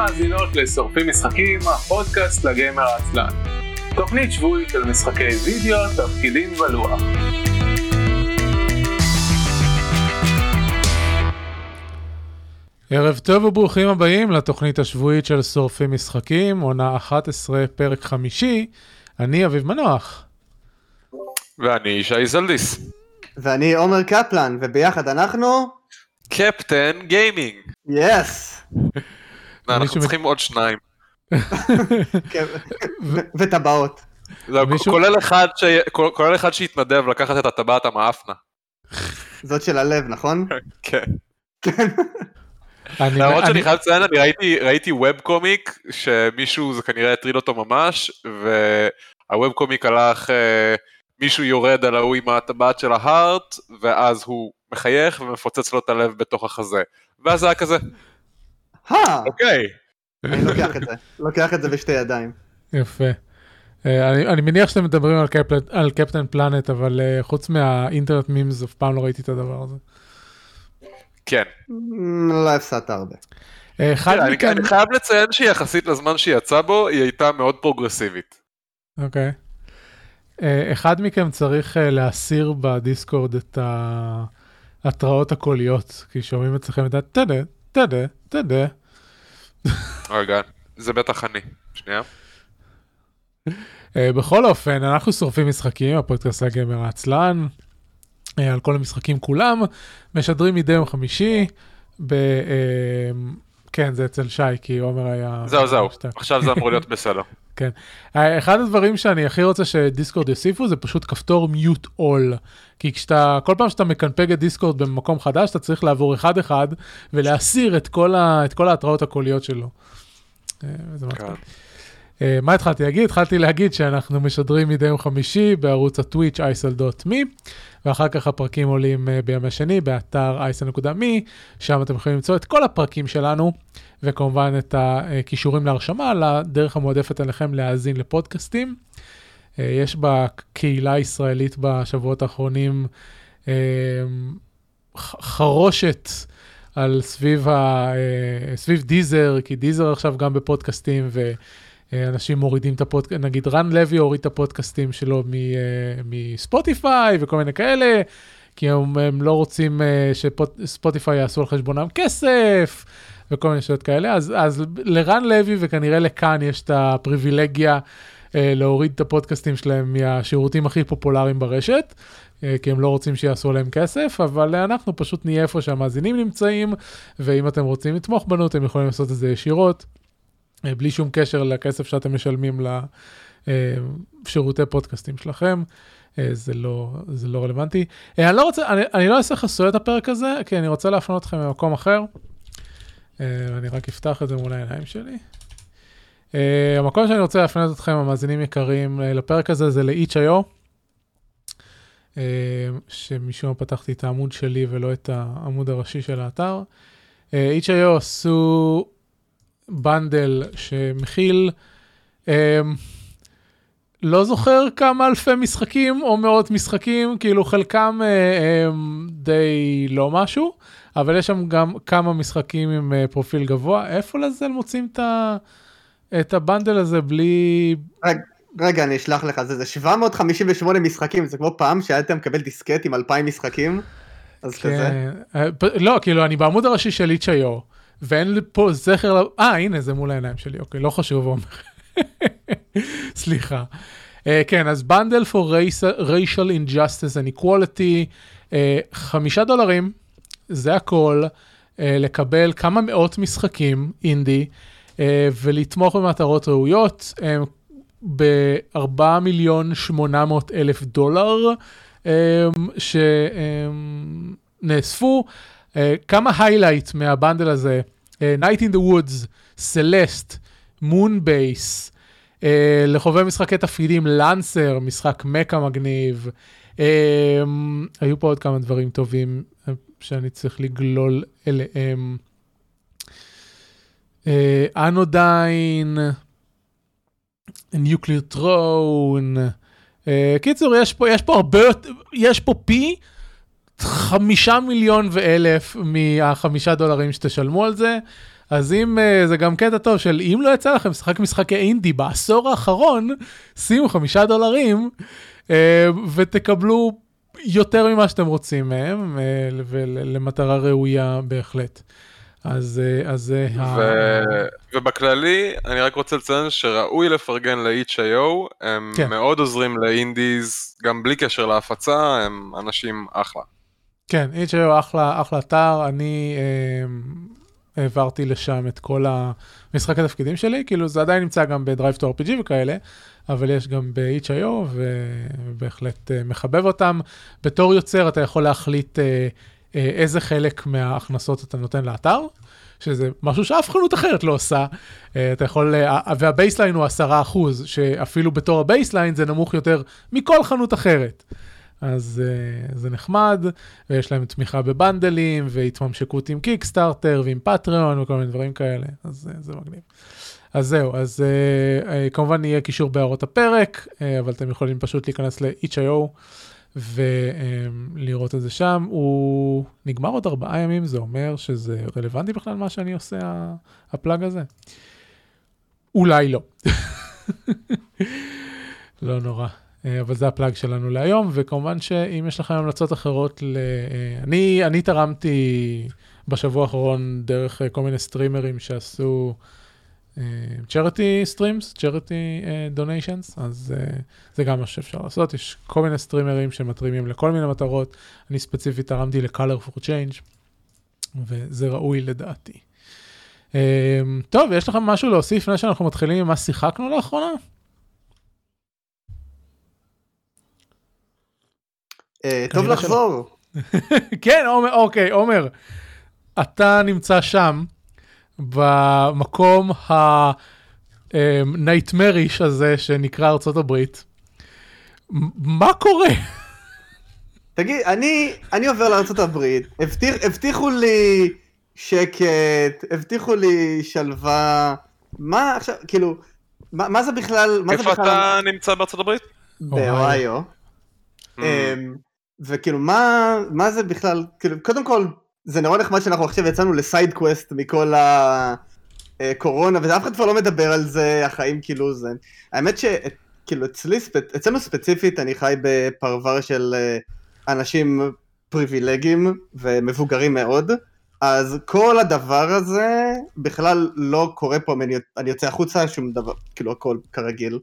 מאזינות לשורפים משחקים, הפודקאסט לגיימר העצלן. תוכנית שבועית של משחקי וידאו, תפקידים ולוח. ערב טוב וברוכים הבאים לתוכנית השבועית של שורפים משחקים, עונה 11, פרק 5. אני אביב מנוח. ואני ישי זלדיס. ואני עומר קפלן, וביחד אנחנו... קפטן גיימינג. יס! אנחנו צריכים עוד שניים. וטבעות. כולל אחד שהתנדב לקחת את הטבעת המאפנה. זאת של הלב, נכון? כן. למרות שאני חייב לציין, אני ראיתי ווב קומיק, שמישהו זה כנראה הטריד אותו ממש, והווב קומיק הלך, מישהו יורד על ההוא עם הטבעת של ההארט, ואז הוא מחייך ומפוצץ לו את הלב בתוך החזה. ואז זה היה כזה. אוקיי. אני לוקח את זה בשתי ידיים. יפה. אני מניח שאתם מדברים על קפטן פלנט, אבל חוץ מהאינטרנט מימס, אף פעם לא ראיתי את הדבר הזה. כן. לא הפסדת הרבה. אני חייב לציין שיחסית לזמן שהיא יצא בו, היא הייתה מאוד פרוגרסיבית. אוקיי. אחד מכם צריך להסיר בדיסקורד את ההתראות הקוליות, כי שומעים אצלכם את תדה. רגע, זה בטח אני. שנייה. בכל אופן, אנחנו שורפים משחקים, הפודקאסט לגיימר העצלן, על כל המשחקים כולם, משדרים מדי יום חמישי, כן, זה אצל שי, כי עומר היה... זהו, עכשיו זה אמור להיות בסדר. כן. אחד הדברים שאני הכי רוצה שדיסקורד יוסיפו, זה פשוט כפתור mute all, כי כל פעם שאתה מקנפג את דיסקורד במקום חדש, אתה צריך לעבור אחד ולהסיר את כל ההתראות הקוליות שלו. מה התחלתי להגיד? התחלתי להגיד שאנחנו משדרים מדי יום חמישי בערוץ הטוויץ' isl.me, ואחר כך הפרקים עולים בימי שני באתר isl.me, שם אתם יכולים למצוא את כל הפרקים שלנו, וכמובן את הכישורים להרשמה, לדרך המועדפת עליכם להאזין לפודקאסטים. יש בקהילה הישראלית בשבועות האחרונים חרושת על סביב דיזר, כי דיזר עכשיו גם בפודקאסטים, אנשים מורידים את הפודקאסט, נגיד רן לוי הוריד את הפודקאסטים שלו מספוטיפיי וכל מיני כאלה, כי הם לא רוצים שספוטיפיי יעשו על חשבונם כסף, וכל מיני שאלות כאלה, אז לרן לוי וכנראה לכאן יש את הפריבילגיה להוריד את הפודקאסטים שלהם מהשירותים הכי פופולריים ברשת, כי הם לא רוצים שיעשו להם כסף, אבל אנחנו פשוט נהיה איפה שהמאזינים נמצאים, ואם אתם רוצים לתמוך בנו, אתם יכולים לעשות את זה ישירות, בלי שום קשר לכסף שאתם משלמים לשירותי פודקאסטים שלכם, זה לא רלוונטי. אני לא אעשה חסוי את הפרק הזה, כי אני רוצה להפנות אתכם ממקום אחר, אני רק אפתח את זה מול העיניים שלי. המקום שאני רוצה להפנות אתכם, המאזינים יקרים, לפרק הזה זה ל-itch.io, שמשום פתחתי את העמוד שלי ולא את העמוד הראשי של האתר. itch.io עשו בנדל שמכיל, לא זוכר כמה אלפי משחקים או מאות משחקים, כאילו חלקם די לא משהו, אבל יש שם גם כמה משחקים עם פרופיל גבוה. איפה לזה מוצאים את הבנדל הזה בלי... רגע, אני אשלח לך, זה 758 משחקים, זה כמו פעם שהייתם מקבל דיסקט עם 2,000 משחקים, אז כזה. לא, כאילו אני בעמוד הראשי של itch.io, ואין לי פה זכר, הנה זה מול העיניים שלי, אוקיי, לא חשוב עומר. סליחה. כן, אז bundle for racial injustice and equality, $5, זה הכל, לקבל כמה מאות משחקים אינדי, ולתמוך במטרות ראויות, $4,800,000, שנאספו, כמה highlight מהבנדל הזה, Night in the Woods, Celeste, Moonbase, לחובבי משחקי תפקידים, לנסר, משחק מקה מגניב, היו פה עוד כמה דברים טובים שאני צריך לגלול אליהם, אנודיין, Nuclear Throne, קיצור, יש פה פי 5,1,000 $5 שתשלמו על זה, אז אם, זה גם קטע טוב של אם לא יצא לכם לשחק משחקי אינדי בעשור האחרון, שימו $5 ותקבלו יותר ממה שאתם רוצים מהם, ולמטרה ראויה בהחלט. אז ובכללי, אני רק רוצה לציין שראוי לפרגן ל-itch.io, הם מאוד עוזרים לאינדיז, גם בלי קשר להפצה, הם אנשים אחלה. כן, itch.io אחלה אתר, אני העברתי לשם את כל המשחק התפקידים שלי, כאילו זה עדיין נמצא גם ב-Drive to RPG וכאלה, אבל יש גם ב-itch.io, ובהחלט מחבב אותם. בתור יוצר אתה יכול להחליט איזה חלק מההכנסות אתה נותן לאתר, שזה משהו שאף חנות אחרת לא עושה. אתה יכול, והבייסליין הוא 10%, שאפילו בתור הבייסליין זה נמוך יותר מכל חנות אחרת. אז זה נחמד, ויש להם תמיכה בבנדלים, והתממשקות עם קיקסטארטר, ועם פטריון, וכל מיני דברים כאלה. אז זה מגניב. אז זהו, אז כמובן יהיה קישור בהערות הפרק, אבל אתם יכולים פשוט להיכנס ל-itch.io, ולראות את זה שם. הוא נגמר עוד 4 ימים, זה אומר שזה רלוונטי בכלל מה שאני עושה, הפלאג הזה. אולי לא. לא נורא. אבל זה הפלאג שלנו להיום, וכמובן שאם יש לכם המלצות אחרות, אני תרמתי בשבוע האחרון דרך כל מיני סטרימרים שעשו charity streams, charity donations, אז זה גם מה שאפשר לעשות. יש כל מיני סטרימרים שמתרימים לכל מיני מטרות. אני ספציפית תרמתי ל-Color for Change, וזה ראוי לדעתי. טוב, יש לכם משהו להוסיף לפני שאנחנו מתחילים עם מה שיחקנו לאחרונה? טוב לחזור. כן, אוקיי, עומר, אתה נמצא שם, במקום ה-nightmarish הזה שנקרא ארצות הברית. מה קורה? תגיד, אני עובר לארצות הברית, הבטיחו לי שקט, הבטיחו לי שלווה, מה עכשיו, כאילו, מה זה בכלל? איפה אתה נמצא בארצות הברית? באוהיו. וכאילו, מה זה בכלל, כאילו, קודם כל, זה נורא נחמד שאנחנו עכשיו יצאנו לסייד קווסט מכל הקורונה, ואף אחד כבר לא מדבר על זה, החיים כאילו זה. האמת שכאילו אצלנו ספציפית, אני חי בפרבר של אנשים פריבילגיים ומבוגרים מאוד, אז כל הדבר הזה בכלל לא קורה פה, אני יוצא החוצה, שום דבר, כאילו הכל כרגיל.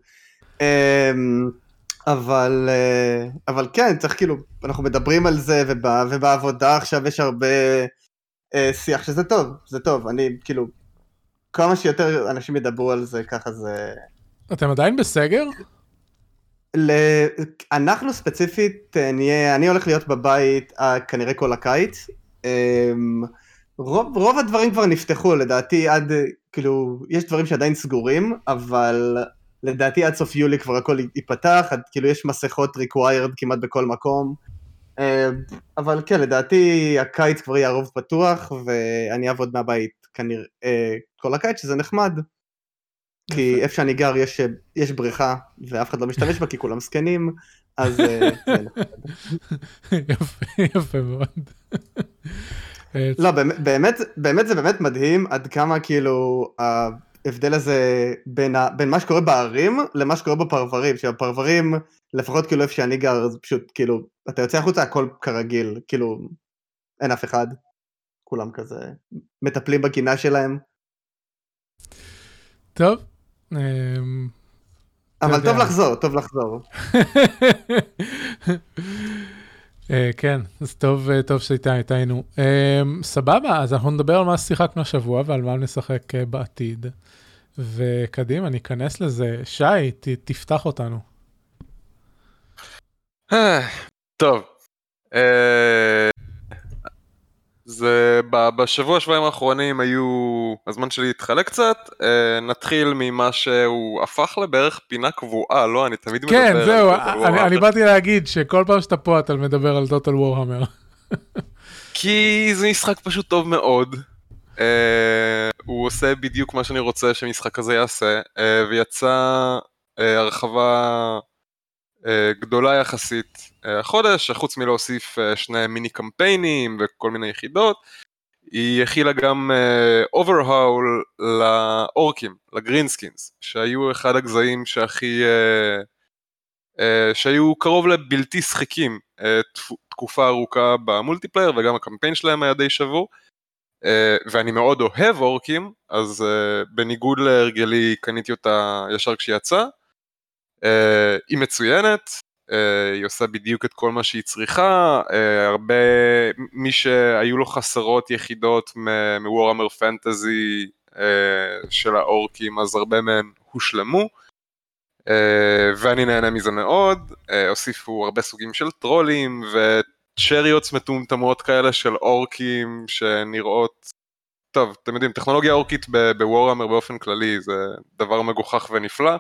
אבל כן, צריך כאילו, אנחנו מדברים על זה, ובעבודה עכשיו יש הרבה שיח שזה טוב, זה טוב, אני כאילו, כמה שיותר אנשים ידברו על זה, ככה זה... אתם עדיין בסגר? אנחנו ספציפית, אני הולך להיות בבית כנראה כל הקיץ, רוב הדברים כבר נפתחו, לדעתי עד, כאילו, יש דברים שעדיין סגורים, אבל... לדעתי עד סוף יולי כבר הכל ייפתח, כאילו יש מסכות required כמעט בכל מקום, אבל כן, לדעתי הקיץ כבר יהיה הרוב פתוח, ואני אעבוד מהבית כנראה כל הקיץ, שזה נחמד, כי איפה שאני גר יש בריכה, ואף אחד לא משתמש בה, כי כולם סקנים, אז זה נחמד. יפה מאוד. לא, באמת זה באמת מדהים, עד כמה כאילו... ההבדל הזה בין מה שקורה בערים למה שקורה בפרברים, שהפרברים, לפחות כאילו איפה שאני גר, זה פשוט כאילו, אתה יוצא החוצה הכל כרגיל, כאילו, אין אף אחד, כולם כזה, מטפלים בגינה שלהם. טוב. אבל טוב לחזור. כן, אז טוב שהייתה איתנו. סבבה, אז אנחנו נדבר על מה שיחקנו השבוע ועל מה נשחק בעתיד. וקדימה, ניכנס לזה. שי, תפתח אותנו. טוב. זה בשבוע-שבועיים האחרונים היו, הזמן שלי התחלק קצת, נתחיל ממה שהוא הפך לבערך פינה קבועה, לא? אני תמיד מדבר כן, על זהו, Total אני Warhammer. באתי להגיד שכל פעם שאתה פה אתה מדבר על Total Warhammer. כי זה משחק פשוט טוב מאוד, הוא עושה בדיוק מה שאני רוצה שמשחק הזה יעשה, ויצא הרחבה גדולה יחסית החודש, חוץ מלהוסיף 2 מיני קמפיינים וכל מיני יחידות, היא הכילה גם אוברהאול לאורקים, לגרינסקינס, שהיו אחד הגזעים שהיו קרוב לבלתי שחיקים תקופה ארוכה במולטיפלייר, וגם הקמפיין שלהם היה די שבור, ואני מאוד אוהב אורקים, אז בניגוד להרגלי קניתי אותה ישר כשהיא יצאה, היא מצוינת, היא עושה בדיוק את כל מה שהיא צריכה, הרבה, מי שהיו לו חסרות יחידות מוורהמר פנטזי של האורקים, אז הרבה מהם הושלמו, ואני נהנה מזה מאוד, הוסיפו הרבה סוגים של טרולים, וצ'ריוטס מטומטמות כאלה של אורקים שנראות, טוב, אתם יודעים, טכנולוגיה אורקית בוורהמר באופן כללי, זה דבר מגוחך ונפלא,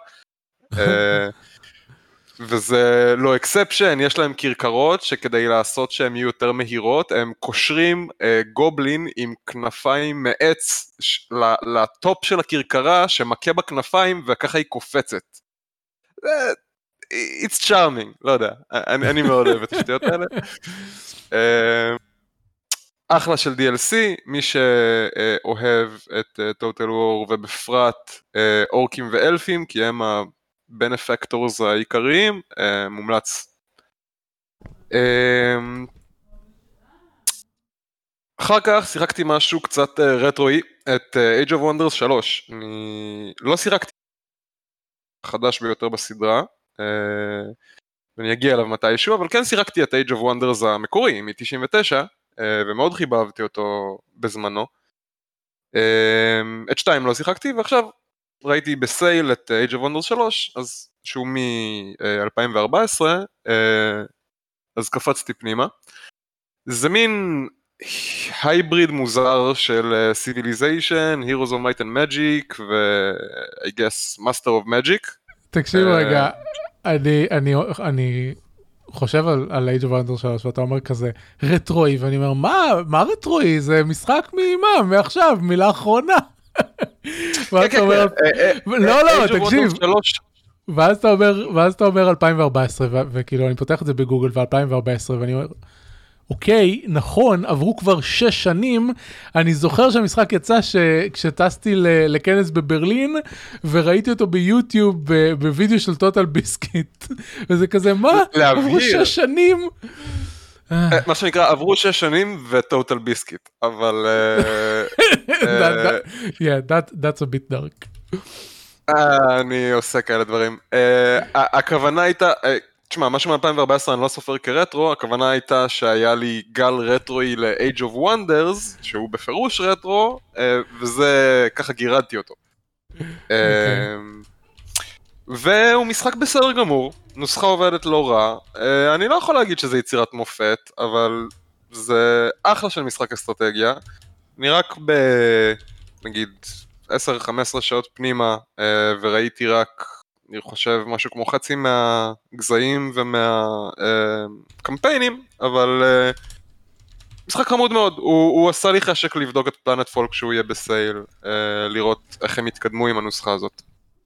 וזה לא אקספשן, יש להם קרקרות שכדי לעשות שהן יהיו יותר מהירות, הם קושרים גובלין עם כנפיים מעץ לטופ של הקרקרה שמכה בכנפיים וככה היא קופצת. It's charming, לא יודע, אני מאוד אוהב את השטויות האלה. אחלה של DLC, מי שאוהב את Total War ובפרט אורקים ואלפים, כי הם הבנפקטורס העיקריים, מומלץ. אחר כך שיחקתי משהו קצת רטרואי, את Age of Wonders 3. אני לא שיחקתי חדש ביותר בסדרה, ואני אגיע אליו מתישהו, אבל כן שיחקתי את Age of Wonders המקורי, מ-99, ומאוד חיבבתי אותו בזמנו. את 2 לא שיחקתי, ועכשיו ראיתי בסייל את Age of Wonders 3, אז שהוא מ-2014, אז קפצתי פנימה. זה מין הייבריד מוזר של Civilization, Heroes of Might and Magic, ו-I guess Master of Magic. תקשיב רגע, אני חושב על Age of Wonders 3, ואתה אומר כזה רטרואי, ואני אומר, מה רטרואי? זה משחק ממה? מעכשיו, מילה אחרונה. ואז אתה אומר, לא, תקשיב. ואז אתה אומר 2014, וכאילו אני פותח את זה בגוגל ו-2014, ואני אומר, אוקיי, נכון, עברו כבר 6 שנים, אני זוכר שהמשחק יצא כשטסתי לכנס בברלין, וראיתי אותו ביוטיוב בווידאו של טוטל ביסקיט, וזה כזה, מה? עברו 6 שנים? מה שנקרא, עברו 6 שנים וטוטל ביסקיט, אבל... Yeah, that's a bit dark. אני עושה כאלה דברים. הכוונה הייתה... תשמע, משהו מ-2014 אני לא סופר כרטרו, הכוונה הייתה שהיה לי גל רטרואי ל-Age of Wonders, שהוא בפירוש רטרו, וזה, ככה גירדתי אותו. והוא משחק בסדר גמור, נוסחה עובדת לא רע, אני לא יכול להגיד שזה יצירת מופת, אבל זה אחלה של משחק אסטרטגיה, אני רק נגיד 10-15 שעות פנימה, וראיתי רק, אני חושב משהו כמו חצי מהגזעים ומהקמפיינים, אבל משחק חמוד מאוד, הוא עשה לי חשק לבדוק את פלנט פול כשהוא יהיה בסייל, לראות איך הם יתקדמו עם הנוסחה הזאת.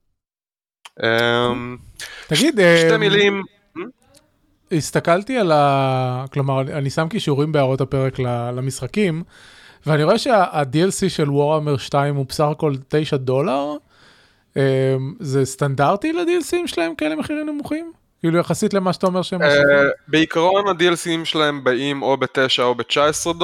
תגיד, שתי מילים. הסתכלתי כלומר, אני שם קישורים בהערות הפרק למשחקים, ואני רואה שה-DLC של Warhammer 2 הוא בסך הכל $9, זה סטנדרטי ל-DLCים שלהם כאלה מחירים נמוכים? כאילו יחסית למה שאתה אומר שהם מוסיפים? בעיקרון ה-DLCים שלהם באים או ב-9 או ב-$19,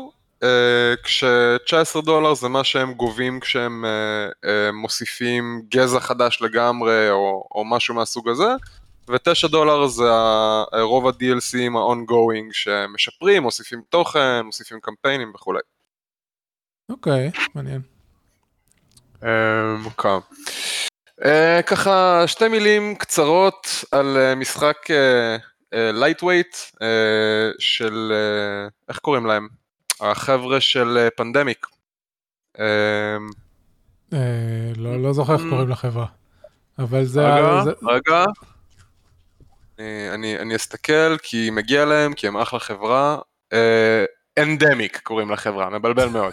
כש-$19 זה מה שהם גובים כשהם מוסיפים גזע חדש לגמרי או משהו מהסוג הזה, ו-$9 זה רוב ה-DLCים ה-ongoing שמשפרים, מוסיפים תוכן, מוסיפים קמפיינים וכו'. אוקיי, מעניין. ככה 2 מילים קצרות על משחק lightweight של, איך קוראים להם? החבר'ה של פנדמיק. לא זוכר איך קוראים לחברה. אבל זה... רגע. אני אסתכל כי מגיע להם, כי הם אחלה חברה. אנדמיק קוראים לחברה, מבלבל מאוד.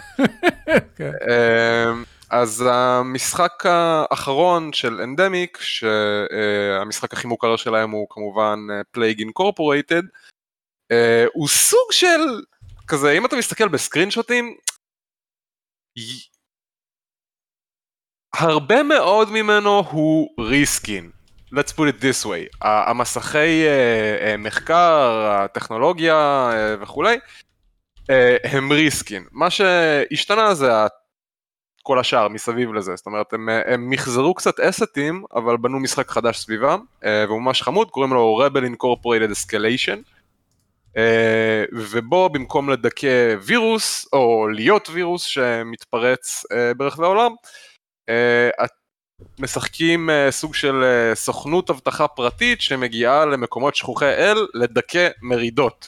אז המשחק האחרון של אנדמיק, שהמשחק הכי מוכר שלהם הוא כמובן Plague Incorporated, הוא סוג של, כזה, אם אתה מסתכל בסקרינשוטים, הרבה מאוד ממנו הוא ריסקין. Let's put it this way. המסכי מחקר, הטכנולוגיה וכולי, הם ריסקין. מה שהשתנה זה כל השאר מסביב לזה. זאת אומרת, הם מחזרו קצת אסטים, אבל בנו משחק חדש סביבם, והוא ממש חמוד, קוראים לו Rebel Incorporated Escalation, ובו במקום לדכא וירוס, או להיות וירוס שמתפרץ ברחבי העולם, משחקים סוג של סוכנות הבטחה פרטית שמגיעה למקומות שכוחי אל לדכא מרידות.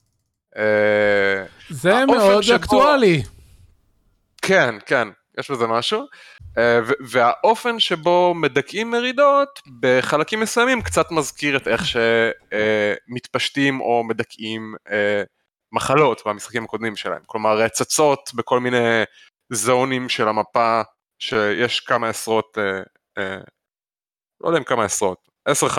זה מאוד אקטואלי. כן, כן, יש בזה משהו. והאופן שבו מדכאים מרידות בחלקים מסוימים קצת מזכיר את איך שמתפשטים או מדכאים מחלות במשחקים הקודמים שלהם. כלומר, צצות בכל מיני זונים של המפה, שיש כמה עשרות, לא יודע אם כמה עשרות,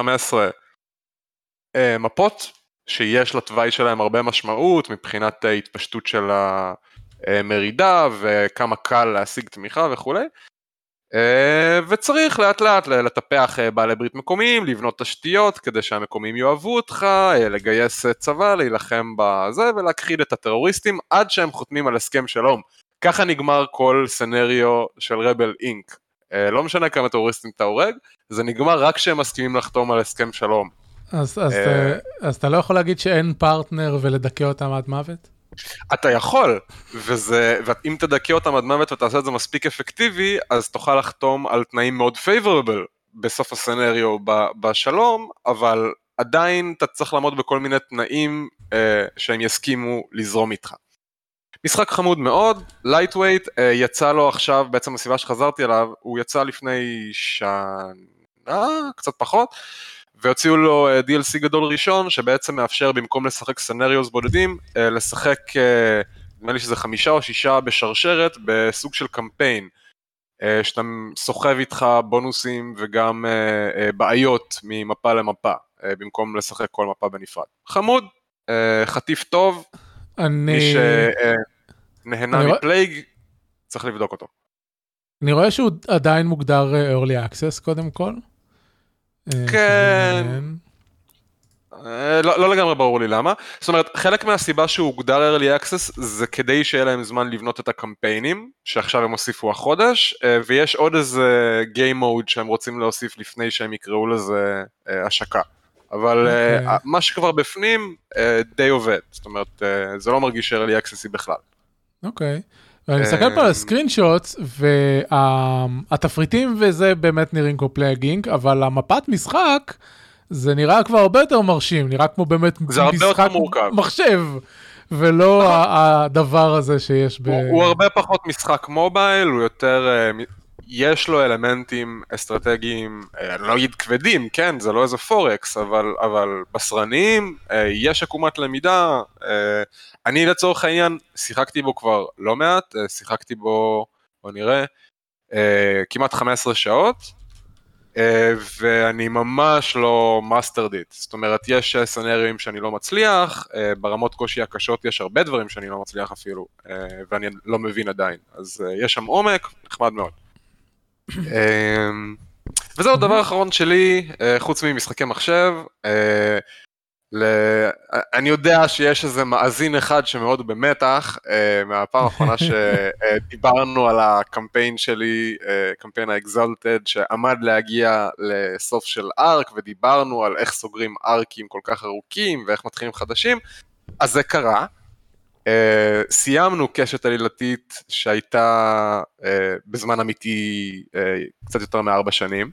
10-15 מפות, שיש לתוואי שלהם הרבה משמעות מבחינת התפשטות של המרידה וכמה קל להשיג תמיכה וכו'. וצריך לאט לאט לטפח בעלי ברית מקומיים, לבנות תשתיות כדי שהמקומיים יאהבו אותך, לגייס צבא, להילחם בזה ולהכחיד את הטרוריסטים עד שהם חותמים על הסכם שלום. ככה נגמר כל סנריו של רבל אינק. לא משנה כמה טרוריסטים אתה הורג, זה נגמר רק שהם מסכימים לחתום על הסכם שלום. אז אתה לא יכול להגיד שאין פרטנר ולדכא אותם עד מוות? אתה יכול, ואם תדכא אותם עד מוות ותעשה את זה מספיק אפקטיבי, אז תוכל לחתום על תנאים מאוד פייבורבל בסוף הסנריו בשלום, אבל עדיין אתה צריך לעמוד בכל מיני תנאים שהם יסכימו לזרום איתך. משחק חמוד מאוד, lightweight, יצא לו עכשיו, בעצם הסיבה שחזרתי אליו, הוא יצא לפני שנה, קצת פחות, והוציאו לו DLC גדול ראשון, שבעצם מאפשר במקום לשחק סנריוס בודדים, לשחק, נדמה לי שזה 5 או 6 בשרשרת, בסוג של קמפיין, שאתה סוחב איתך בונוסים וגם בעיות ממפה למפה, במקום לשחק כל מפה בנפרד. חמוד, חטיף טוב, מי שנהנה מפלייג, צריך לבדוק אותו. אני רואה שהוא עדיין מוגדר early access קודם כל. כן. לא לגמרי ברור לי למה. זאת אומרת, חלק מהסיבה שהוא הוגדר early access זה כדי שיהיה להם זמן לבנות את הקמפיינים, שעכשיו הם הוסיפו החודש, ויש עוד איזה game mode שהם רוצים להוסיף לפני שהם יקראו לזה השקה. אבל מה שכבר בפנים די עובד, זאת אומרת, זה לא מרגיש early access בכלל. אוקיי. ואני מסתכל פה על הסקרינשוטס, והתפריטים וזה באמת נראים כמו פלייגינג, אבל המפת משחק, זה נראה כבר הרבה יותר מרשים, נראה כמו באמת משחק מחשב, ולא הדבר הזה שיש הוא הרבה פחות משחק מובייל, הוא יותר, יש לו אלמנטים אסטרטגיים, לא אגיד כבדים, כן, זה לא איזה פורקס, אבל בסרניים, יש עקומת למידה, אני לצורך העניין, שיחקתי בו כבר לא מעט, שיחקתי בו, בוא נראה, כמעט 15 שעות, ואני ממש לא מאסטרד איט, זאת אומרת, יש סנריואים שאני לא מצליח, ברמות קושי הקשות יש הרבה דברים שאני לא מצליח אפילו, ואני לא מבין עדיין, אז יש שם עומק, נחמד מאוד. וזהו דבר אחרון שלי, חוץ ממשחקי מחשב, אני יודע שיש איזה מאזין אחד שמאוד במתח, מהפעם האחרונה שדיברנו על הקמפיין שלי, קמפיין האקזלטד, שעמד להגיע לסוף של ארק, ודיברנו על איך סוגרים ארקים כל כך ארוכים, ואיך מתחילים חדשים, אז זה קרה. סיימנו קשת עלילתית שהייתה בזמן אמיתי קצת יותר מ4 שנים.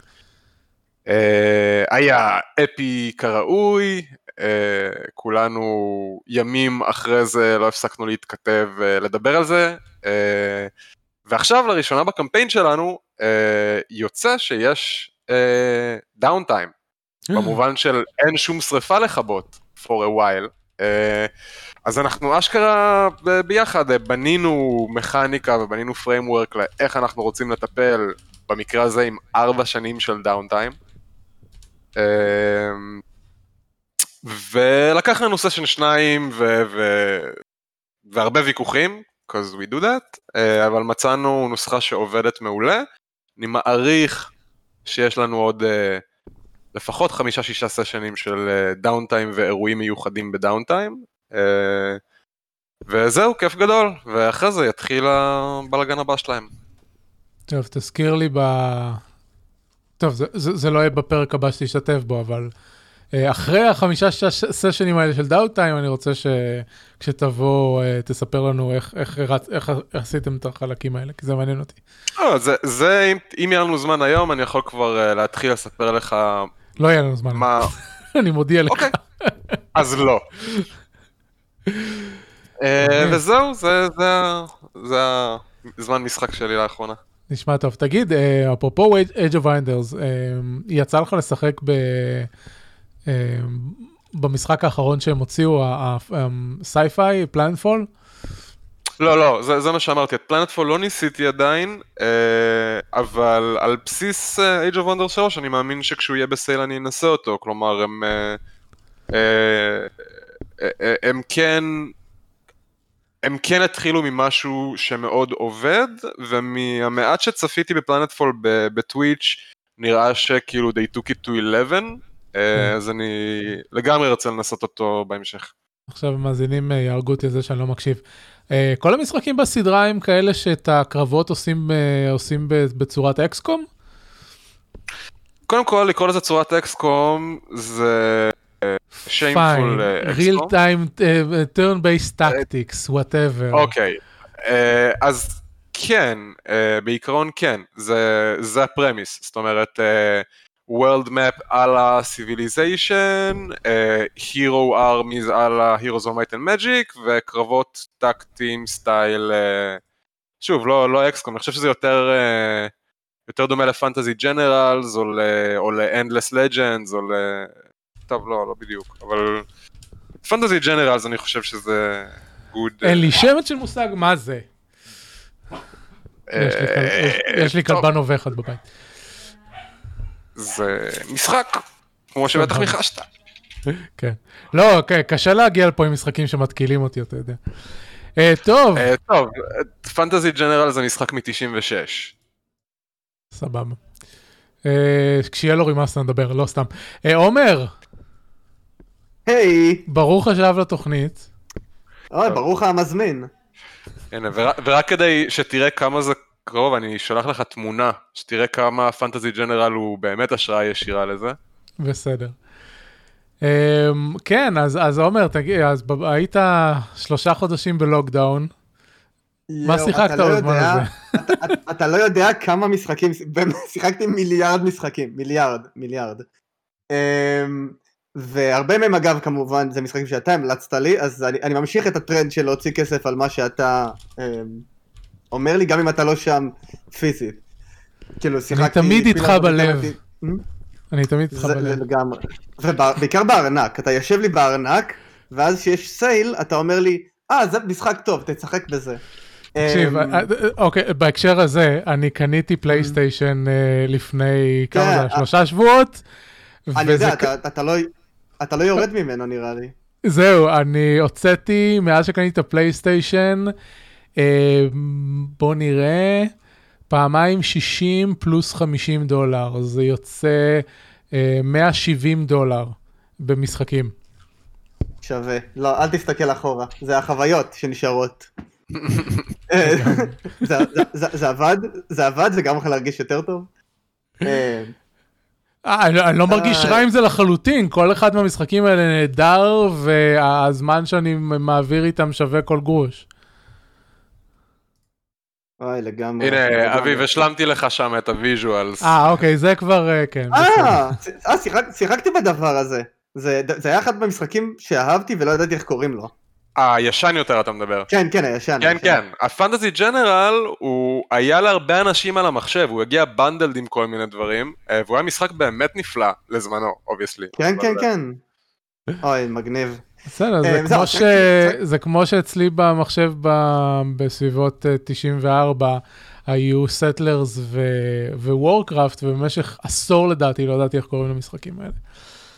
היה אפי כראוי, כולנו ימים אחרי זה לא הפסקנו להתכתב לדבר על זה, ועכשיו לראשונה בקמפיין שלנו יוצא שיש דאונטיים, במובן של אין שום שריפה לחבות for a while, אז אנחנו אשכרה ביחד בנינו מכניקה ובנינו פריימוורק לאיך אנחנו רוצים לטפל במקרה הזה עם 4 שנים של דאונטיים, ולקחנו נושא של 2 והרבה ויכוחים, because we do that, אבל מצאנו נוסחה שעובדת מעולה. אני מעריך שיש לנו עוד לפחות 5-6 סשנים של דאונטיים ואירועים מיוחדים בדאונטיים, וזהו, כיף גדול, ואחרי זה יתחיל הבלגן הבא שלהם. טוב, תזכיר לי טוב, זה לא יהיה בפרק הבא שתשתתף בו, אבל אחרי 5 סשנים האלה של דאונטיים, אני רוצה שכשתבוא, תספר לנו איך עשיתם את החלקים האלה, כי זה מעניין אותי. זה, אם יהיה לנו זמן היום, אני יכול כבר להתחיל לספר לך... לא יהיה לנו זמן. אני מודיע לך. אוקיי, אז לא. וזהו, זה הזמן משחק שלי לאחרונה. נשמע טוב. תגיד, אפרופו Age of Wonders, יצא לך לשחק במשחק האחרון שהם הוציאו, הסייפיי, פלנטפול? לא, זה מה שאמרתי, את פלנטפול לא ניסיתי עדיין, אבל על בסיס Age of Wonders 3, אני מאמין שכשהוא יהיה בסייל אני אנסה אותו, כלומר, הם כן התחילו ממשהו שמאוד עובד, ומהמעט שצפיתי בפלנטפול בטוויץ' נראה שכאילו they took it to 11, אז אני לגמרי רצה לנסות אותו בהמשך. עכשיו המאזינים יהרגו אותי על זה שאני לא מקשיב. כל המשחקים בסדרה הם כאלה שאת הקרבות עושים בצורת אקסקום? קודם כל, לקרוא לזה צורת אקסקום זה... Fine, real time turn-based tactics, whatever. אוקיי, אז כן, בעיקרון כן, זה הפרמיס, זאת אומרת, world map על ה-civilization, hero armies על ה-heroes of might and magic, וקרבות טקטיים סטייל, שוב, לא אקסקום, אני חושב שזה יותר דומה לפנטזי ג'נרלס, או ל-endless legends, או ל... טוב, לא בדיוק, אבל פנטזי ג'נרלס אני חושב שזה גוד... אין לי שמץ של מושג מה זה. יש לי כלבה נובחת בבית. זה משחק, כמו שבטח ניחשת. כן. לא, קשה להגיע לפה עם משחקים שמתקילים אותי, אתה יודע. טוב. טוב, פנטזי ג'נרלס זה משחק מ-96. סבבה. כשיהיה לו רימאסטר נדבר, לא סתם. עומר! היי! ברוך השב לתוכנית. אוי, ברוך המזמין. הנה, ורק כדי שתראה כמה זה קרוב, אני שולח לך תמונה, שתראה כמה פנטזי ג'נרל הוא באמת השראה ישירה לזה. בסדר. כן, אז עומר, תגיד, אז היית 3 חודשים בלוקדאון. מה שיחקת בזמן הזה? אתה לא יודע כמה משחקים, שיחקתי מיליארד משחקים, מיליארד. והרבה מהם אגב כמובן זה משחקים שאתה המלצת לי, אז אני ממשיך את הטרנד של להוציא כסף על מה שאתה אומר לי, גם אם אתה לא שם פיזית. כאילו שיחקתי... אני תמיד איתך בלב. אני תמיד איתך בלב. ובעיקר בארנק, אתה יושב לי בארנק, ואז שיש סייל, אתה אומר לי, זה משחק טוב, תצחק בזה. תקשיב, אוקיי, בהקשר הזה, אני קניתי פלייסטיישן לפני כמה, 3 שבועות. אני יודע, אתה לא יורד ממנו נראה לי. זהו, אני הוצאתי, מאז שקניתי את הפלייסטיישן, בוא נראה, פעמיים 60 פלוס $50, זה יוצא $170 במשחקים. שווה, לא, אל תסתכל אחורה, זה החוויות שנשארות. זה עבד, זה גם יכול להרגיש יותר טוב. אני לא מרגיש רע עם זה לחלוטין, כל אחד מהמשחקים האלה נהדר, והזמן שאני מעביר איתם שווה כל גרוש. אוי, לגמרי. הנה, אביב, השלמתי לך שם את הוויז'ואלס. אוקיי, זה כבר, כן. שיחקתי בדבר הזה. זה היה אחד במשחקים שאהבתי ולא ידעתי איך קוראים לו. הישן יותר אתה מדבר. כן, הישן. כן. הפנטזי ג'נרל הוא היה להרבה אנשים על המחשב, הוא הגיע בנדלד עם כל מיני דברים, והוא היה משחק באמת נפלא לזמנו, obviously. כן. אוי, מגניב. בסדר, זה כמו שאצלי במחשב בסביבות 94, היו סטלרס ווורקראפט, ובמשך עשור לדעתי, לא ידעתי איך קוראים למשחקים האלה.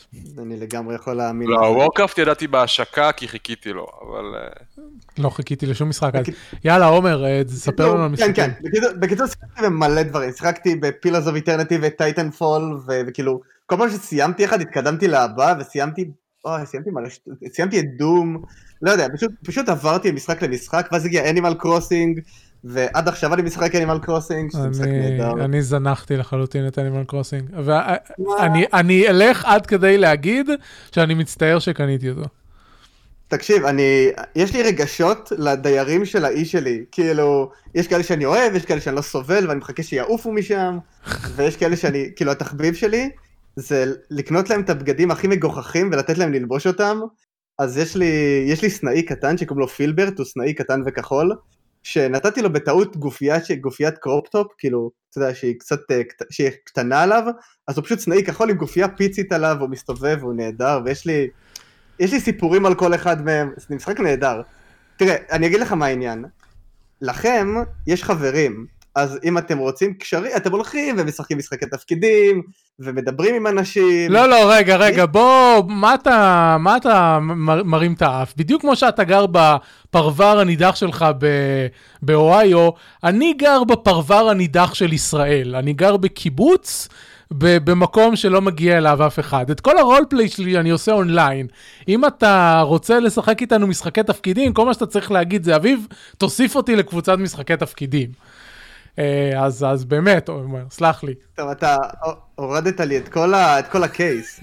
אני לגמרי יכול להאמין. לא, וורקראפט ידעתי בהשקה כי חיכיתי לו, אבל... לא חיכיתי לשום משחק. יאללה, עומר, ספר לנו על משחקים. כן, בקיצור שיחקתי במלא דברים, שיחקתי בפילרס אוף איטרניטי וטייטן פול, וכאילו, כל פעם שסיימתי אחד, התקדמתי לבא, וסיימתי את דום, לא יודע, פשוט עברתי משחק למשחק, ואז הגיע אנימל קרוסינג, ועד עכשיו אני משחק אנימל קרוסינג, שזה משחק נהדר. אני זנחתי לחלוטין את אנימל קרוסינג, ואני אלך עד כדי להגיד שאני מצטער שקניתי אותו. תקשיב, יש לי רגשות לדיירים של האי שלי, כאילו, יש כאלה שאני אוהב, יש כאלה שאני לא סובל, ואני מחכה שיעופו משם, ויש כאלה שאני, כאילו, התחביב שלי, זה לקנות להם את הבגדים הכי מגוחכים, ולתת להם ללבוש אותם, אז יש לי סנאי קטן, שקוראים לו פילברט, הוא סנאי קטן וכחול, שנתתי לו בטעות גופיית קרופטופ, כאילו, אתה יודע, שהיא קטנה עליו, אז הוא פשוט סנאי כחול עם גופייה פיצית עליו, הוא מסתובב, הוא נהדר, ויש לי סיפורים על כל אחד מהם, זה משחק נהדר. תראה, אני אגיד לך מה העניין. לכם יש חברים, אז אם אתם רוצים קשרים, אתם הולכים ומשחקים משחקי תפקידים, ומדברים עם אנשים. לא, רגע, בוא, מה אתה מרים את האף? בדיוק כמו שאתה גר בפרבר הנידח שלך באוהיו, אני גר בפרבר הנידח של ישראל. אני גר בקיבוץ, במקום שלא מגיע אליו אף אחד. את כל הרולפליי שלי אני עושה אונליין. אם אתה רוצה לשחק איתנו משחקי תפקידים, כל מה שאתה צריך להגיד זה, אביב, תוסיף אותי לקבוצת משחקי תפקידים. אז באמת, אומר, סלח לי. טוב, אתה הורדת לי את כל הקייס.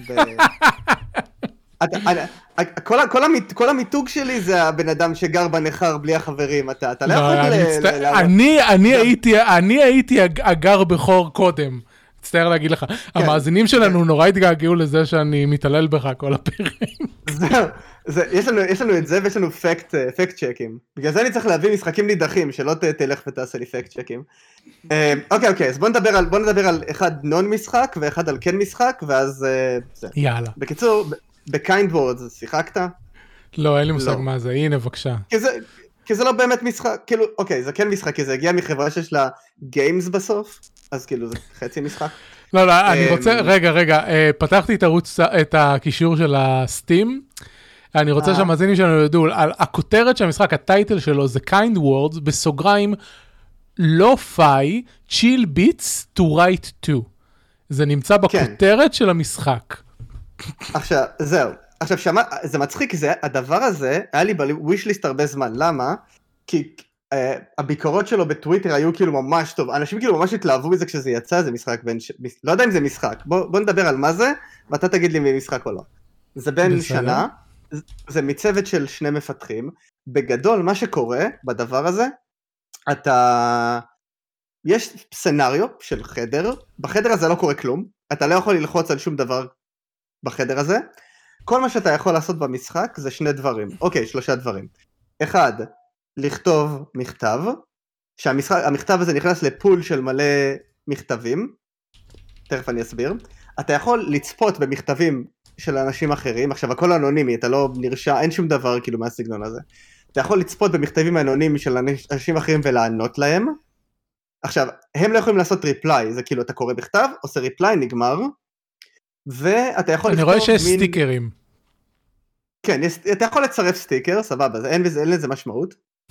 כל המיתוג שלי זה הבן אדם שגר בנחר בלי החברים. אתה לא יכול אני הייתי הגר בחור קודם. מצטער להגיד לך, המאזינים שלנו נורא התגעגעו לזה שאני מתעלל בך כל הפרקים. יש לנו את זה ויש לנו פקט צ'קים. בגלל זה אני צריך להביא משחקים נידחים, שלא תלך ותעשה לי פקט צ'קים. אוקיי, אז בוא נדבר על אחד נון משחק ואחד על כן משחק, ואז זה. יאללה. בקיצור, בקיינד וורדס שיחקת? לא, אין לי מושג מה זה, הנה בבקשה. כי זה לא באמת משחק, כאילו, אוקיי, זה כן משחק, כי זה הגיע מחברה שיש לה גיימס בסוף, אז כאילו זה חצי משחק. לא, אני רוצה, רגע, פתחתי את הקישור של הסטים, אני רוצה שהמאזינים שלנו ידעו, הכותרת של המשחק, הטייטל שלו זה Kind Words, בסוגריים, Lo-Fi, Chill Beats to Write to. זה נמצא בכותרת של המשחק. עכשיו, זהו. עכשיו, זה מצחיק, הדבר הזה היה לי בווישליסט הרבה זמן, למה? כי הביקורות שלו בטוויטר היו כאילו ממש טוב, אנשים כאילו ממש התלהבו מזה כשזה יצא, זה משחק לא יודע אם זה משחק, בוא נדבר על מה זה, ואתה תגיד לי אם זה משחק או לא. זה בין שנה, זה מצוות של 2 מפתחים, בגדול מה שקורה בדבר הזה, יש סנריו של חדר, בחדר הזה לא קורה כלום, אתה לא יכול ללחוץ על שום דבר בחדר הזה, כל מה שאתה יכול לעשות במשחק זה 2 דברים, אוקיי, 3 דברים. 1, לכתוב מכתב, שהמכתב הזה נכנס לפול של מלא מכתבים, תכף אני אסביר. אתה יכול לצפות במכתבים של אנשים אחרים, עכשיו הכל אנונימי, אתה לא נרשע, אין שום דבר כאילו מהסגנון הזה. אתה יכול לצפות במכתבים האנונימיים של אנשים אחרים ולענות להם. עכשיו, הם לא יכולים לעשות ריפליי, זה כאילו אתה קורא בכתב, עושה ריפליי, נגמר, ואתה יכול אני רואה שיש סטיקרים. כן, אתה יכול לצרף סטיקר, סבבה, אין לזה משמעות.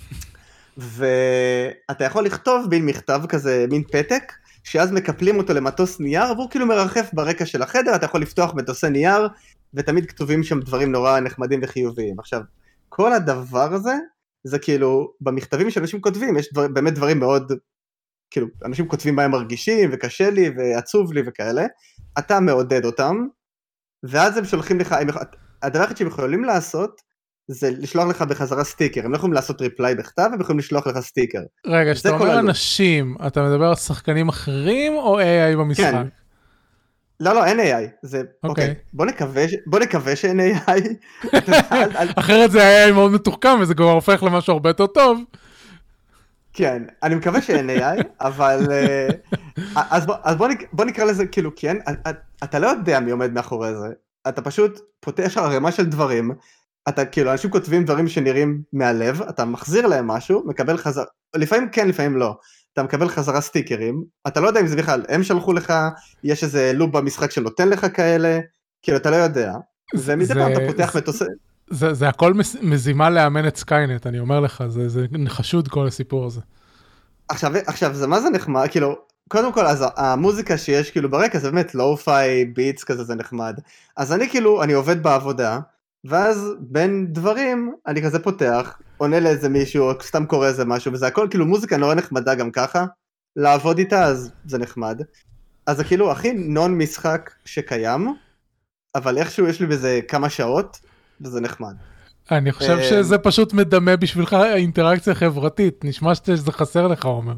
ואתה יכול לכתוב בין מכתב כזה, מין פתק, שאז מקפלים אותו למטוס נייר, והוא כאילו מרחף ברקע של החדר, אתה יכול לפתוח מטוסי נייר, ותמיד כתובים שם דברים נורא נחמדים וחיוביים. עכשיו, כל הדבר הזה, זה כאילו, במכתבים שאנשים כותבים, יש באמת דברים מאוד, כאילו, אנשים כותבים מה הם מרגישים, וקשה לי, ועצוב לי וכאלה, אתה מעודד אותם, ואז הם שולחים לך, הדבר אחד שהם יכולים לעשות, זה לשלוח לך בחזרה סטיקר, הם לא יכולים לעשות ריפליי בכתב, הם יכולים לשלוח לך סטיקר. רגע, שאתה אומר אנשים, אתה מדבר על שחקנים אחרים, או AI במשחק? כן. לא, אין AI, זה, אוקיי, בוא נקווה שאין AI. אחרת זה AI מאוד מתוחכם, וזה כבר הופך למשהו הרבה יותר טוב. כן, אני מקווה שאין AI, אבל, אז בוא נקרא לזה כאילו, כן, אתה לא יודע מי עומד מאחורי זה, אתה פשוט פותח הרמה של דברים, אתה כאילו, אנשים כותבים דברים שנראים מהלב, אתה מחזיר להם משהו, מקבל חזרה, לפעמים כן, לפעמים לא, אתה מקבל חזרה סטיקרים, אתה לא יודע אם זה בכלל, הם שלחו לך, יש איזה לופ במשחק שנותן לך כאלה, כאילו אתה לא יודע, ומדי פעם אתה פותח מטוס... זה הכל מזימה לאמן את סקיינט, אני אומר לך, זה חשוד כל הסיפור הזה. עכשיו, זה מה זה נחמד, כאילו, קודם כל, אז המוזיקה שיש כאילו ברקע, זה באמת לואו-פיי, ביטס כזה, זה נחמד. אז אני כאילו, אני עובד בעבודה, ואז בין דברים, אני כזה פותח, עונה לאיזה מישהו, או סתם קורא איזה משהו, וזה הכל כאילו מוזיקה נורא נחמדה גם ככה, לעבוד איתה, אז זה נחמד. אז זה כאילו הכי נון משחק שקיים, אבל איכשהו יש לי בזה כמה שעות, וזה נחמד. אני חושב שזה פשוט מדמה בשבילך אינטראקציה חברתית, נשמע שזה חסר לך, עומר.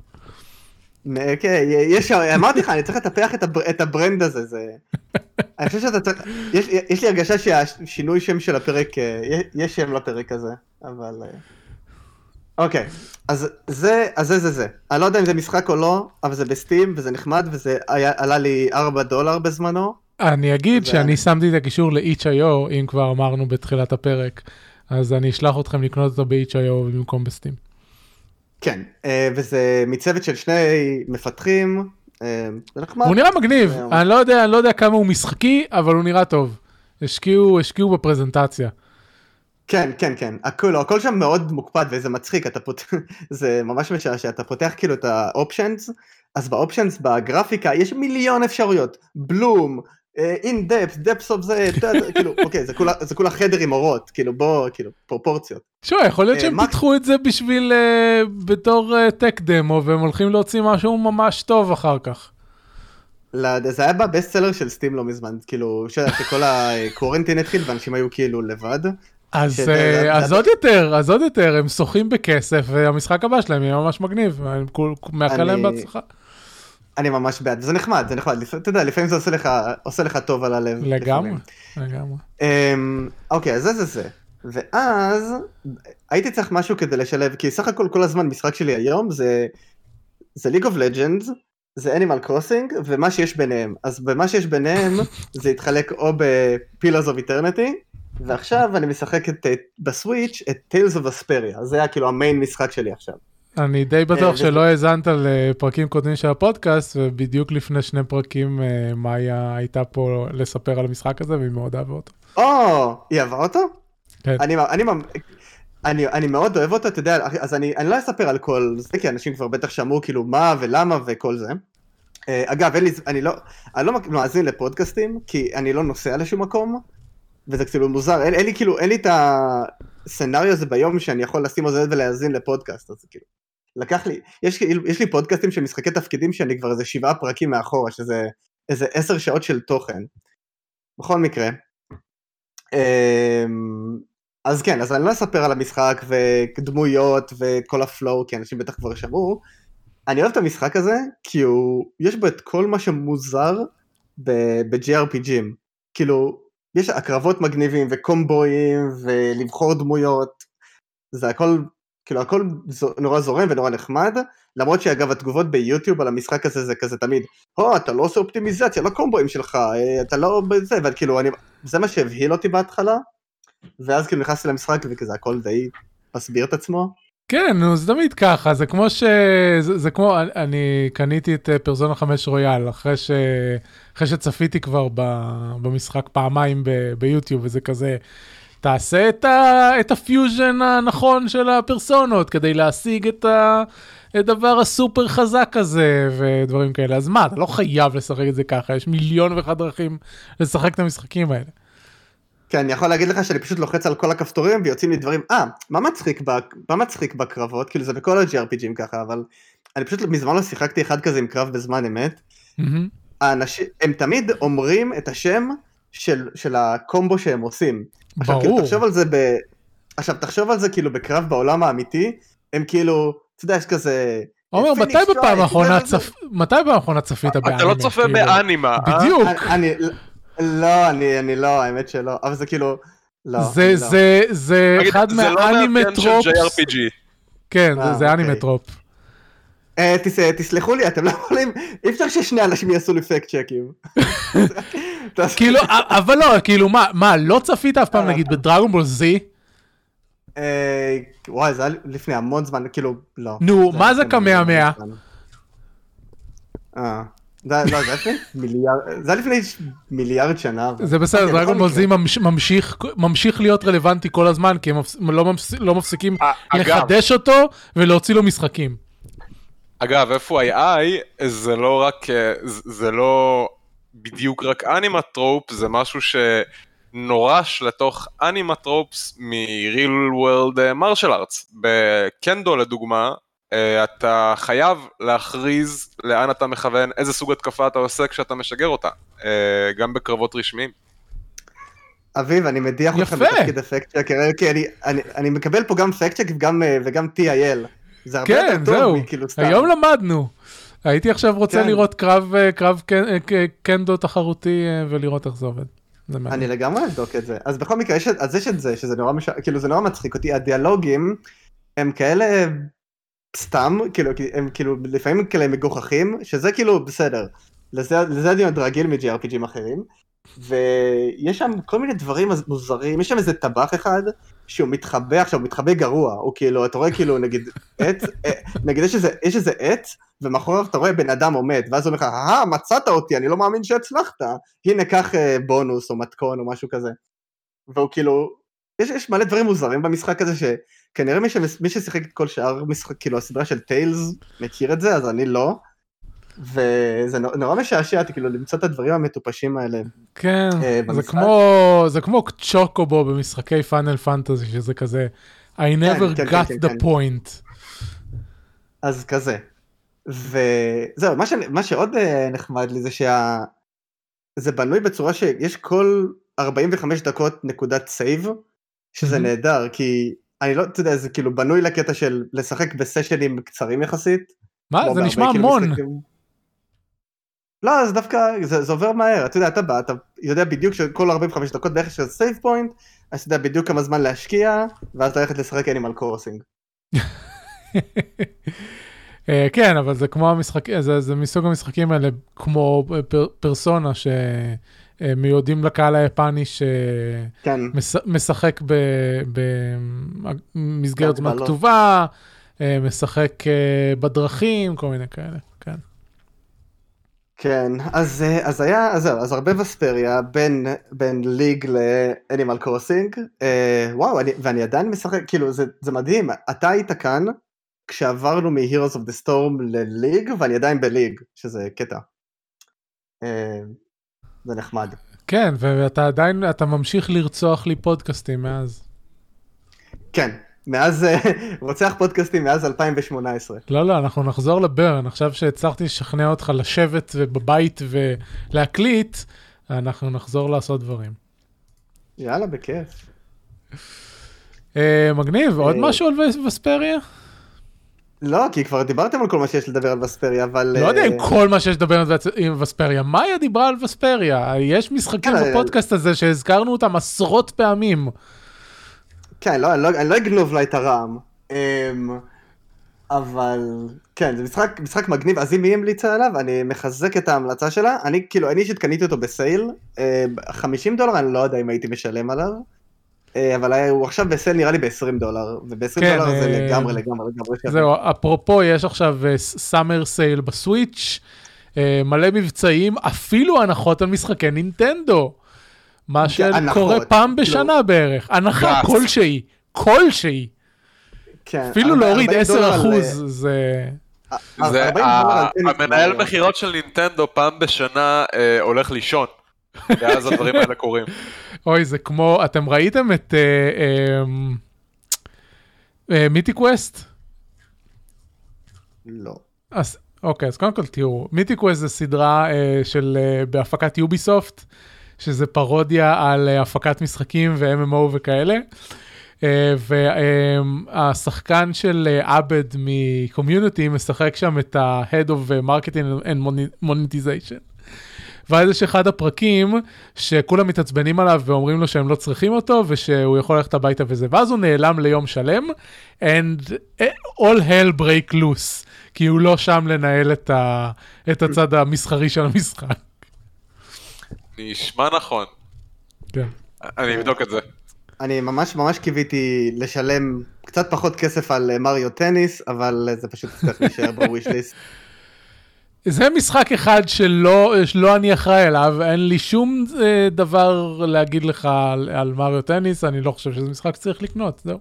כן, אמרתי לך, אני צריך לטפח את הברנד הזה, אני חושב שאתה צריך, יש לי הרגשה שהשינוי שם של הפרק, יש שם לפרק הזה, אבל... אוקיי, אז זה. אני לא יודע אם זה משחק או לא, אבל זה בסטים, וזה נחמד, וזה עלה לי $4 בזמנו. אני אגיד שאני שמתי את הקישור ל-itch.io, אם כבר אמרנו בתחילת הפרק, אז אני אשלח אתכם לקנות אותו ב-itch.io במקום בסטים. כן, וזה מצוות של שני מפתחים, זה נחמד. הוא נראה מגניב, אני לא יודע כמה הוא משחקי, אבל הוא נראה טוב. השקיעו בפרזנטציה. כן, הכל שם מאוד מוקפד וזה מצחיק, זה ממש משעשע, אתה פותח כאילו את האופשנס, אז באופשנס, בגרפיקה, יש מיליון אפשרויות, בלום, in depth of זה, כאילו, אוקיי, זה כולה חדר עם אורות, כאילו בוא, כאילו, פרופורציות. יכול להיות שהם פיתחו את זה בשביל, בתור טק דמו, והם הולכים להוציא משהו ממש טוב אחר כך. זה היה בבסט סלר של סטים לא מזמן, כאילו, שכל הקורנטין התחיל, ואנשים היו כאילו לבד. אז עוד יותר, הם שוחים בכסף, והמשחק הבא שלהם יהיה ממש מגניב, אני מאחל להם בהצלחה. אני ממש בעד, זה נחמד, אתה יודע, לפעמים זה עושה לך טוב על הלב. לגמרי. אוקיי, אז זה. ואז הייתי צריך משהו כדי לשלב, כי סך הכל כל הזמן משחק שלי היום זה League of Legends, זה Animal Crossing, ומה שיש ביניהם. אז במה שיש ביניהם זה יתחלק או ב-Pillars of Eternity, ועכשיו אני משחק בסוויץ' את Tales of Asperia, זה היה כאילו המיין משחק שלי עכשיו. אני די בטוח שלא האזנת לפרקים קודמים של הפודקאסט, ובדיוק לפני 2 פרקים מאיה הייתה פה לספר על המשחק הזה, והיא מאוד אהבה אותו. היא אהבה אותו? כן. אני מאוד אוהב אותו, אתה יודע, אז אני לא אספר על כל זה, כי אנשים כבר בטח שמעו כאילו מה ולמה וכל זה. אגב, אני לא מאזין לפודקאסטים, כי אני לא נוסע לשום מקום, וזה כאילו מוזר, אין לי את הסצנריו הזה ביום שאני יכול לשים עוזרת ולהאזין לפודקאסט, אז כאילו, לקח לי, יש לי פודקאסטים של משחקי תפקידים שאני כבר איזה 7 פרקים מאחורה, שזה איזה 10 שעות של תוכן. בכל מקרה, אז כן, אז אני לא אספר על המשחק ודמויות וכל הפלואו, כי אנשים בטח כבר שמעו, אני אוהב את המשחק הזה, כי יש בו את כל מה שמוזר ב-JRPG'ים, כאילו, יש הקרבות מגניבים וקומבויים ולבחור דמויות, זה הכל, כאילו הכל נורא זורם ונורא נחמד, למרות שאגב התגובות ביוטיוב על המשחק הזה זה כזה תמיד, אתה לא עושה אופטימיזציה לקומבויים שלך, אתה לא בזה, אבל כאילו זה מה שהבהיל אותי בהתחלה, ואז כאילו נכנסתי למשחק וכזה הכל די מסביר את עצמו. כן, זה תמיד ככה, זה כמו, אני קניתי את פרסונה 5 רויאל, אחרי שצפיתי כבר במשחק פעמיים ביוטיוב, וזה כזה, תעשה את הפיוז'ן הנכון של הפרסונות, כדי להשיג את הדבר הסופר חזק הזה, ודברים כאלה. אז מה, אתה לא חייב לשחק את זה ככה, יש 1,000,001 דרכים לשחק את המשחקים האלה. כן, אני יכול להגיד לך שאני פשוט לוחץ על כל הכפתורים ויוצאים לי דברים, מה מצחיק בקרבות? כאילו זה בכל ה-JRPG'ים ככה, אבל אני פשוט מזמן לא שיחקתי אחד כזה עם קרב בזמן אמת. האנשים, הם תמיד אומרים את השם של הקומבו שהם עושים. עכשיו, כאילו, תחשוב על זה כאילו בקרב בעולם האמיתי, הם כאילו, אתה יודע, יש כזה... עומר, מתי פעם אחרונה צפית באנימה? אתה לא צופה באנימה, בדיוק. לא, אני לא, האמת שלא, אבל זה כאילו, לא. זה אחד מהאנימטרופס. זה לא מאפיין של JRPG. כן, זה אנימטרופ. תסלחו לי, אתם לא יכולים, אי אפשר ששני אנשים יעשו לי פקט צ'קים. כאילו, אבל לא, כאילו, מה, לא צפית אף פעם, נגיד, בדרגון בול זי? וואי, זה היה לפני המון זמן, כאילו, לא. נו, מה זה קמע 100? לא, זה היה לפני מיליארד, זה היה לפני מיליארד שנה. זה בסדר, דרגון בול זי ממשיך להיות רלוונטי כל הזמן, כי הם לא מפסיקים לחדש אותו ולהוציא לו משחקים. אגב, FYI, זה לא בדיוק רק אנימטרופ, זה משהו שנורש לתוך אנימטרופס מ-real world martial arts. בקנדו לדוגמה, אתה חייב להכריז לאן אתה מכוון, איזה סוג התקפה אתה עושה כשאתה משגר אותה, גם בקרבות רשמיים. אביב, אני מדיח אותך בתפקיד אפקט צ'ק, כי אני מקבל פה גם אפקט צ'ק וגם TIL. זה הרבה יותר טוב מכאילו סתם. היום למדנו. הייתי עכשיו רוצה לראות קרב קנדו תחרותי ולראות איך זה עובד. אני לגמרי אבדוק את זה. אז בכל מקרה, אז יש את זה, שזה נורא מצחיק אותי, הדיאלוגים הם כאלה סתם, הם כאילו לפעמים כאלה מגוחכים, שזה כאילו בסדר. לזה אני עוד רגיל מ-JRPGים אחרים. ויש שם כל מיני דברים מוזרים, יש שם איזה טבח אחד שהוא מתחבא עכשיו, הוא מתחבא גרוע, הוא כאילו, אתה רואה כאילו נגיד עץ, נגיד יש איזה עץ, ומאחוריו אתה רואה בן אדם עומד, ואז הוא אומר לך, מצאת אותי, אני לא מאמין שהצלחת, הנה קח בונוס או מתכון או משהו כזה. והוא כאילו, יש מלא דברים מוזרים במשחק הזה, שכנראה מי ששיחק את כל שאר משחק, כאילו הסדרה של טיילס מכיר את זה, אז אני לא. וזה נורא משעשע, כאילו, למצוא את הדברים המטופשים האלה. כן, זה כמו צ'וקובו במשחקי פאנל פנטזי, שזה כזה, I never got the point. אז כזה. וזהו, מה שעוד נחמד לי זה זה בנוי בצורה שיש כל 45 דקות נקודת סייב, שזה נהדר, כי אני לא, אתה יודע, זה כאילו בנוי לקטע של לשחק בסשנים קצרים יחסית. מה? זה נשמע המון. לא, אז דווקא, זה עובר מהר, אתה יודע, אתה בא, אתה יודע בדיוק שכל 45 דקות בערך של סייב פוינט, אז אתה יודע בדיוק כמה זמן להשקיע, ואז ללכת לשחק אנימל קרוסינג. כן, אבל זה כמו המשחק, זה מסוג המשחקים האלה, כמו פרסונה, שמיועדים לקהל היפני, שמשחק במסגרת זמן כתובה, משחק בדרכים, כל מיני כאלה, כן. כן, אז הרבה וספריה בין ליג לאנימל קרוסינג, וואו, ואני עדיין משחק, כאילו זה מדהים, אתה היית כאן כשעברנו מ-Heroes of the Storm לליג, ואני עדיין בליג, שזה קטע. זה נחמד. כן, ואתה עדיין, אתה ממשיך לרצוח לי פודקאסטים מאז. כן. מאז, רוצח פודקאסטים מאז 2018. לא, אנחנו נחזור לברן. עכשיו שהצלחתי לשכנע אותך לשבת בבית ולהקליט, אנחנו נחזור לעשות דברים. יאללה, בכיף. מגניב, עוד משהו על וספריה? לא, כי כבר דיברתם על כל מה שיש לדבר על וספריה, אבל... לא יודע אם כל מה שיש לדבר על וספריה. מאיה דיברה על וספריה. יש משחקים בפודקאסט הזה שהזכרנו אותם עשרות פעמים. כן, אני לא אגנוב לה את הרעם, אבל כן, זה משחק מגניב, אז אם היא המליצה עליו, אני מחזק את ההמלצה שלה, אני אישית קניתי אותו בסייל, $50, אני לא יודע אם הייתי משלם עליו, אבל הוא עכשיו בסייל נראה לי $20, וב$20 זה לגמרי שווה. זהו, אפרופו, יש עכשיו סאמר סייל בסוויץ', מלא מבצעים, אפילו הנחות על משחקי נינטנדו. מה שקורה פעם בשנה בערך. הנחה כלשהי. אפילו להוריד 10%. זה... המנהל מחירות של נינטנדו פעם בשנה הולך לישון. ואז הדברים האלה קורים. אוי, זה כמו... אתם ראיתם את מיתי קווסט? לא. אוקיי, אז קודם כל תראו. מיתי קווסט זה סדרה בהפקת יוביסופט, שזה פרודיה על הפקת משחקים ו-MMO וכאלה, והשחקן של עבד מקומיוניטי משחק שם את ה-Head of Marketing and Monetization. ואז יש אחד הפרקים שכולם מתעצבנים עליו ואומרים לו שהם לא צריכים אותו, ושהוא יכול ללכת הביתה וזה, ואז הוא נעלם ליום שלם, and all hell break loose, כי הוא לא שם לנהל את הצד המסחרי של המשחק. נשמע נכון. כן. אני אבדוק את זה. אני ממש קיוויתי לשלם קצת פחות כסף על מריו טניס, אבל זה פשוט צריך להישאר בוויש ליסט. זה משחק אחד שלא אני אחראי אליו, אין לי שום דבר להגיד לך על מריו טניס, אני לא חושב שזה משחק שצריך לקנות, זהו.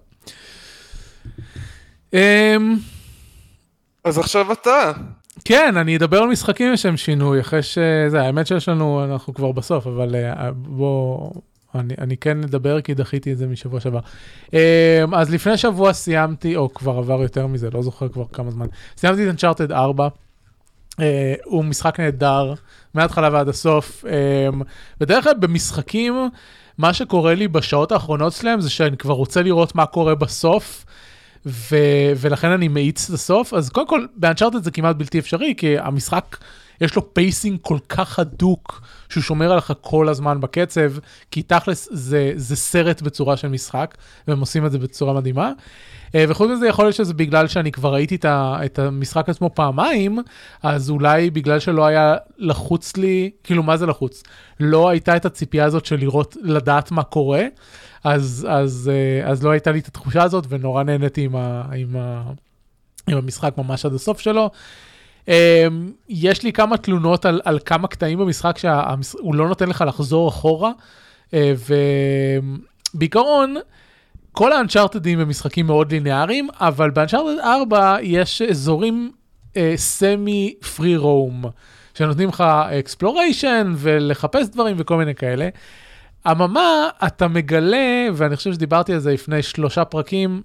אז עכשיו אתה. כן, אני אדבר על משחקים לשם שינוי, אחרי שזה, האמת שיש לנו, אנחנו כבר בסוף, אבל בוא, אני כן נדבר, כי דחיתי את זה משבוע שעבר. אז לפני שבוע סיימתי, או כבר עבר יותר מזה, לא זוכר כבר כמה זמן, סיימתי את Uncharted 4, הוא משחק נהדר, מההתחלה ועד הסוף. בדרך כלל במשחקים, מה שקורה לי בשעות האחרונות שלהם, זה שאני כבר רוצה לראות מה קורה בסוף, ולכן אני מאיץ לסוף. אז קודם כל, באנצ'ארטד זה כמעט בלתי אפשרי, כי המשחק, יש לו פייסינג כל כך הדוק, שהוא שומר עליך כל הזמן בקצב, כי תכלס זה סרט בצורה של משחק, והם עושים את זה בצורה מדהימה. וחוץ מזה יכול להיות שזה בגלל שאני כבר ראיתי את המשחק עצמו פעמיים, אז אולי בגלל שלא היה לחוץ לי, כאילו מה זה לחוץ? לא הייתה את הציפייה הזאת של לראות, לדעת מה קורה, אז לא הייתה לי את התחושה הזאת, ונורא נהניתי עם המשחק ממש עד הסוף שלו. יש לי כמה תלונות על כמה קטעים במשחק שהוא לא נותן לך לחזור אחורה, ובעיקרון, כל האנצ'ארטדים הם משחקים מאוד ליניאריים, אבל באנצ'ארטד 4 יש אזורים סמי פרי רום, שנותנים לך אקספלוריישן ולחפש דברים וכל מיני כאלה. אממה, אתה מגלה, ואני חושב שדיברתי על זה לפני 3 פרקים,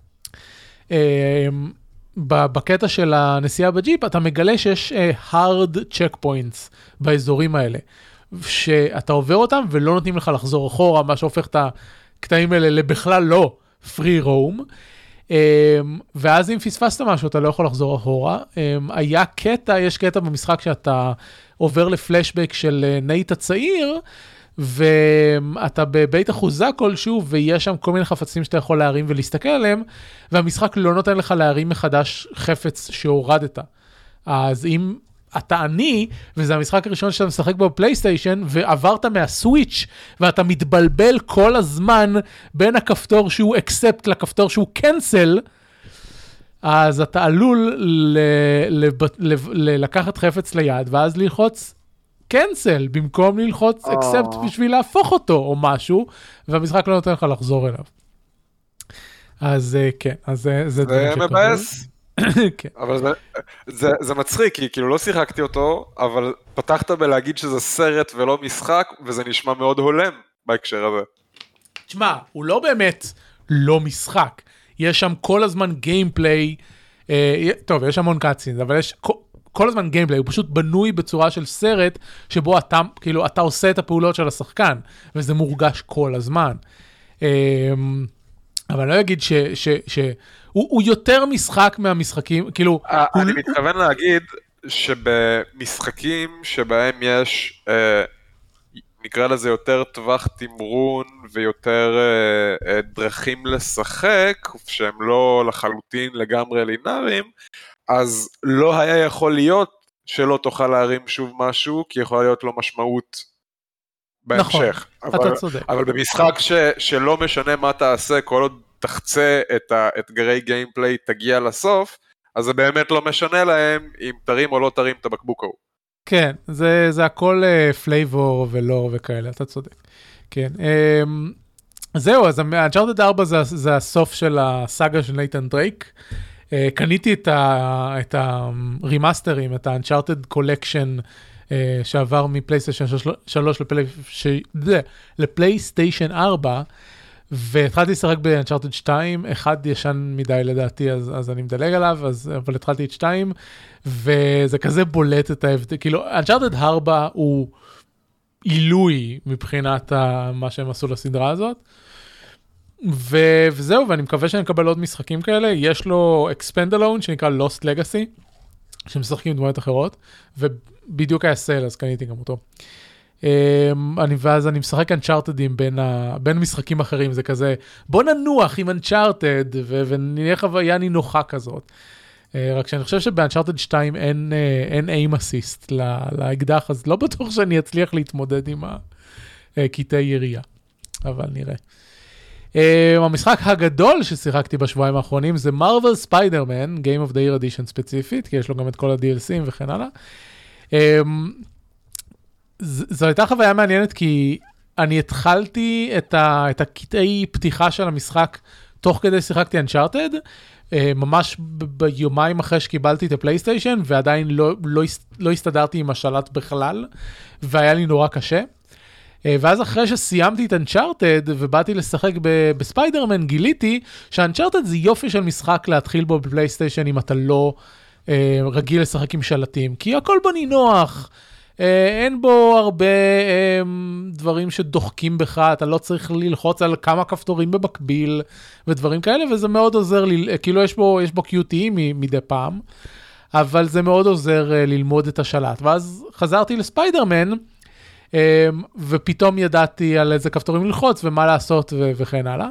בקטע של הנסיעה בג'יפ, אתה מגלה שיש hard checkpoints באזורים האלה, שאתה עובר אותם ולא נותנים לך לחזור אחורה, מה שהופך את הקטעים האלה לבכלל לא free roam, ואז אם פספסת משהו, אתה לא יכול לחזור אחורה. יש קטע במשחק שאתה עובר לפלשבק של נייט הצעיר, ואתה בבית אחוזה כלשהו, ויש שם כל מיני חפצים שאתה יכול להרים ולהסתכל עליהם, והמשחק לא נותן לך להרים מחדש חפץ שהורדת. אז אם אתה עני, וזה המשחק הראשון שאתה משחק בפלייסטיישן, ועברת מהסוויץ' ואתה מתבלבל כל הזמן בין הכפתור שהוא accept לכפתור שהוא cancel, אז אתה עלול לקחת חפץ ליד, ואז ללחוץ cancel, במקום ללחוץ accept בשביל להפוך אותו או משהו, והמשחק לא נותן לך לחזור אליו. אז כן, אז זה מבאס. אבל זה מצחיק, כי כאילו לא שיחקתי אותו, אבל פתחת בלהגיד שזה סרט ולא משחק, וזה נשמע מאוד הולם בהקשר הזה. תשמע, הוא לא באמת לא משחק. יש שם כל הזמן גיימפליי, טוב, יש המון קאצינס, אבל יש כל הזמן גיימפליי, הוא פשוט בנוי בצורה של סרט, שבו אתה, כאילו, אתה עושה את הפעולות של השחקן, וזה מורגש כל הזמן. אבל אני לא אגיד הוא יותר משחק מהמשחקים, כאילו... אני מתכוון להגיד שבמשחקים שבהם יש, נקרא לזה יותר טווח תמרון ויותר דרכים לשחק, שהם לא לחלוטין לגמרי לינאריים, אז לא היה יכול להיות שלא תוכל להרים שוב משהו, כי יכולה להיות לו משמעות בהמשך. נכון, אתה צודק. אבל במשחק שלא משנה מה תעשה, כל עוד תחצה את האתגרי גיימפליי, תגיע לסוף, אז זה באמת לא משנה להם אם תרים או לא תרים את הבקבוק ההוא. כן, זה הכל פלייבור ולור וכאלה, אתה צודק. כן. זהו, אז Uncharted 4 זה הסוף של הסאגה של נייתן דרייק. קניתי את הרימאסטרים, את ה-Uncharted Collection, שעבר מפלייסטיישן 3 לפלייסטיישן 4, והתחלתי לשחק ב-Uncharted 2, אחד ישן מדי לדעתי, אז אני מדלג עליו, אבל התחלתי את 2, וזה כזה בולט את ההבדל, כאילו, Uncharted 4 הוא עילוי מבחינת מה שהם עשו לסדרה הזאת, וזהו, ואני מקווה שאני אקבל עוד משחקים כאלה. יש לו Expandalone שנקרא Lost Legacy, שמשחקים דמויות אחרות, ובדיוק היה סייל, אז קניתי גם אותו. ואז אני משחק Uncharted'ים בין משחקים אחרים, זה כזה, בוא ננוח עם Uncharted, ונהיה חוויה נינוחה כזאת. רק שאני חושב שב-Uncharted 2 אין aim assist לאקדח, אז לא בטוח שאני אצליח להתמודד עם הקטעי ירייה, אבל נראה. המשחק הגדול ששיחקתי בשבועיים האחרונים זה Marvel Spider-Man, Game of the Year Edition ספציפית, כי יש לו גם את כל ה-DLCים וכן הלאה. זו הייתה חוויה מעניינת, כי אני התחלתי את הקטעי פתיחה של המשחק תוך כדי שיחקתי Uncharted, ממש ביומיים אחרי שקיבלתי את הפלייסטיישן, ועדיין לא הסתדרתי עם השלט בכלל, והיה לי נורא קשה. ואז אחרי שסיימתי את Uncharted ובאתי לשחק בספיידרמן, גיליתי ש-Uncharted זה יופי של משחק להתחיל בו בפלייסטיישן אם אתה לא רגיל לשחק עם שלטים, כי הכל בו נינוח, אין בו הרבה דברים שדוחקים בך, אתה לא צריך ללחוץ על כמה כפתורים במקביל ודברים כאלה, וזה מאוד עוזר לי, כאילו יש בו QTE מדי פעם, אבל זה מאוד עוזר ללמוד את השלט. ואז חזרתי לספיידרמן, ופתאום ידעתי על איזה כפתורים ללחוץ ומה לעשות וכן הלאה.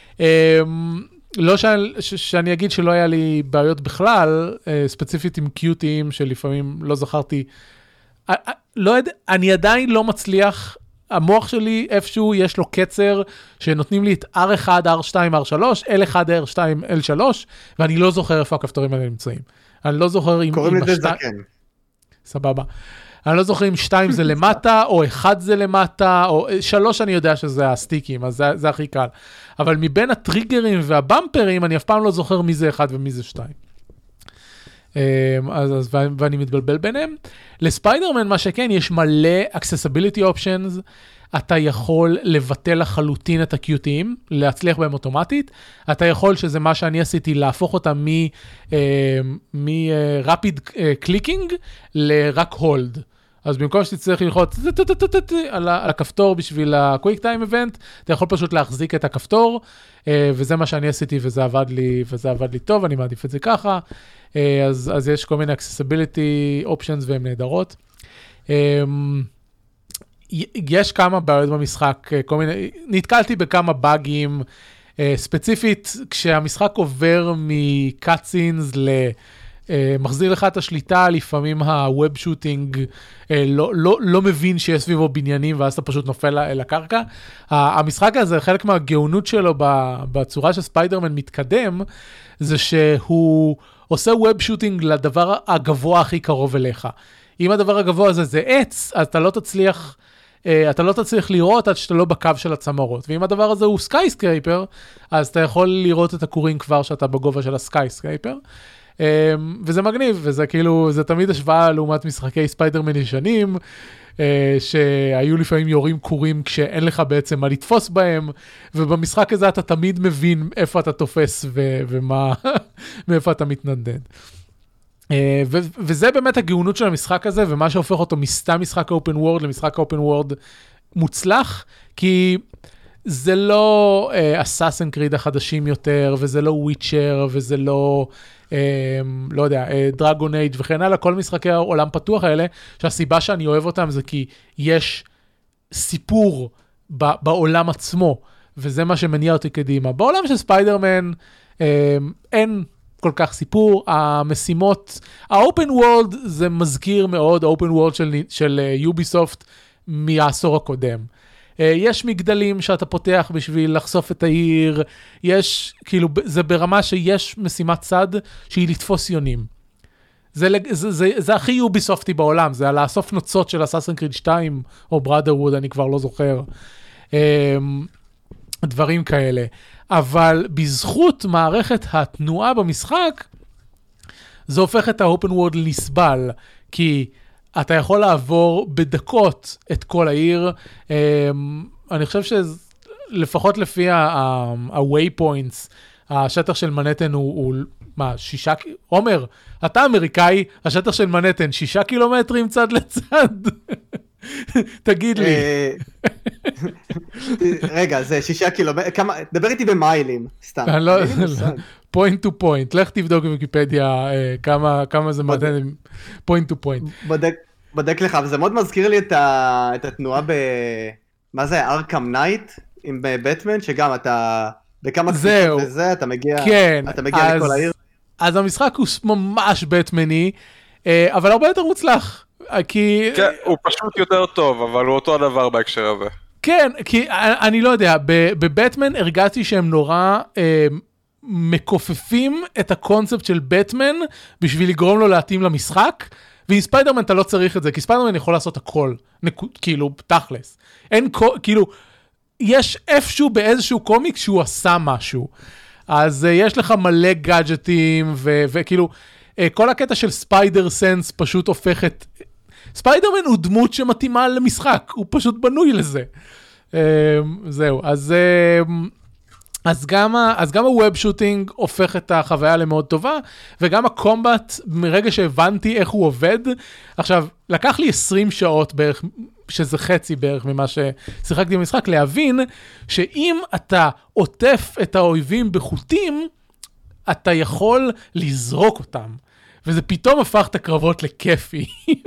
לא שאני אגיד שלא היה לי בעיות בכלל, ספציפית עם QTים שלפעמים לא זכרתי, לא יודע, אני עדיין לא מצליח, המוח שלי איפשהו יש לו קצר שנותנים לי את R1, R2, R3, L1, R2, L3, ואני לא זוכר איפה הכפתורים האלה נמצאים. אני לא זוכר אם... קוראים לזה זקן. סבבה. אני לא זוכר אם 2 זה למטה, או 1 זה למטה, או 3 אני יודע שזה הסטיקים, אז זה הכי קל. אבל מבין הטריגרים והבמפרים, אני אף פעם לא זוכר מי זה 1 ומי זה 2. ואני מתבלבל ביניהם. לספיידרמן, מה שכן, יש מלא accessibility options, אתה יכול לבטל לחלוטין את ה-QTים, להצליח בהם אוטומטית, אתה יכול, שזה מה שאני עשיתי, להפוך אותם מ-rapid clicking לרק hold. אז במקום שתצטרך ללחוץ על הכפתור בשביל ה-Quick Time Event, אתה יכול פשוט להחזיק את הכפתור, וזה מה שאני עשיתי, וזה עבד לי טוב, אני מעדיף את זה ככה. אז יש כל מיני accessibility options והן נהדרות. יש כמה בעיות במשחק, נתקלתי בכמה באגים, ספציפית כשהמשחק עובר מקאטסינס מחזיר לך את השליטה, לפעמים הווב שוטינג לא מבין שיש סביבו בניינים, ואז אתה פשוט נופל אל הקרקע. המשחק הזה, חלק מהגאונות שלו בצורה שספיידרמן מתקדם, זה שהוא עושה ווב שוטינג לדבר הגבוה הכי קרוב אליך. אם הדבר הגבוה הזה זה עץ, אז אתה לא תצליח לראות עד שאתה לא בקו של הצמרות. ואם הדבר הזה הוא סקייסקרייפר, אז אתה יכול לראות את הקורים כבר שאתה בגובה של הסקייסקרייפר. וזה מגניב, וזה כאילו, זה תמיד השוואה לעומת משחקי ספיידרמן ישנים, שהיו לפעמים יורים קורים כשאין לך בעצם מה לתפוס בהם, ובמשחק הזה אתה תמיד מבין איפה אתה תופס מאיפה אתה מתנדד. וזה באמת הגאונות של המשחק הזה, ומה שהופך אותו מסתם משחק אופן וורד למשחק אופן וורד מוצלח, כי זה לא אסאסן קריד החדשים יותר, וזה לא וויצ'ר, וזה לא יודע, דרגון אייג' וכן הלאה, כל משחקי העולם פתוח האלה, שהסיבה שאני אוהב אותם זה כי יש סיפור בעולם עצמו, וזה מה שמניע אותי קדימה. בעולם של ספיידרמן אין כל כך סיפור, המשימות, האופן וורלד זה מזכיר מאוד האופן וורלד של יוביסופט מהעשור הקודם. יש מגדלים שאתה פותח בשביל לחשוף את העיר, כאילו, זה ברמה שיש משימת צד שהיא לתפוס יונים. זה הכי יוביסופטי בעולם, זה לאסוף נוצות של אסאסין קריד 2 או בראדרווד, אני כבר לא זוכר. דברים כאלה. אבל בזכות מערכת התנועה במשחק, זה הופך את האופן וורד לסבל, כי אתה יכול לעבור בדקות את כל העיר. אני חושב שלפחות לפי ה-waypoints, השטח של מנהטן הוא מה, 6, עומר, אתה אמריקאי, השטח של מנהטן 6 קילומטרים צד לצד. תגיד לי. רגע, זה 6 קילומטר, דבר איתי במיילים, סתם. פוינט טו פוינט, לך תבדוק בוויקיפדיה כמה זה מדהים, פוינט טו פוינט. בודק לך, וזה מאוד מזכיר לי את התנועה מה זה, ארקם נייט, עם בטמן, שגם אתה, בכמה קפיצות וזה, אתה מגיע לכל העיר. אז המשחק הוא ממש בטמני, אבל הרבה יותר מוצלח. כן, הוא פשוט יותר טוב, אבל הוא אותו הדבר בהקשר הזה. כן, כי אני לא יודע, בבטמן הרגעתי שהם נורא מכופפים את הקונספט של בטמן בשביל לגרום לו להתאים למשחק, ועם ספיידרמן אתה לא צריך את זה, כי ספיידרמן יכול לעשות הכל, כאילו, תכלס. אין, כאילו, יש איפשהו באיזשהו קומיק שהוא עשה משהו. אז יש לך מלא גאדג'טים, וכאילו, כל הקטע של ספיידר סנס פשוט הופך את... ספיידרמן הוא דמות שמתאימה למשחק, הוא פשוט בנוי לזה. זהו, אז גם הווב שוטינג הופך את החוויה למאוד טובה, וגם הקומבט, מרגע שהבנתי איך הוא עובד, עכשיו, לקח לי 20 שעות בערך, שזה חצי בערך ממה ששיחקתי במשחק, להבין שאם אתה עוטף את האויבים בחוטים, אתה יכול לזרוק אותם. וזה פתאום הפך את הקרבות לכיפי.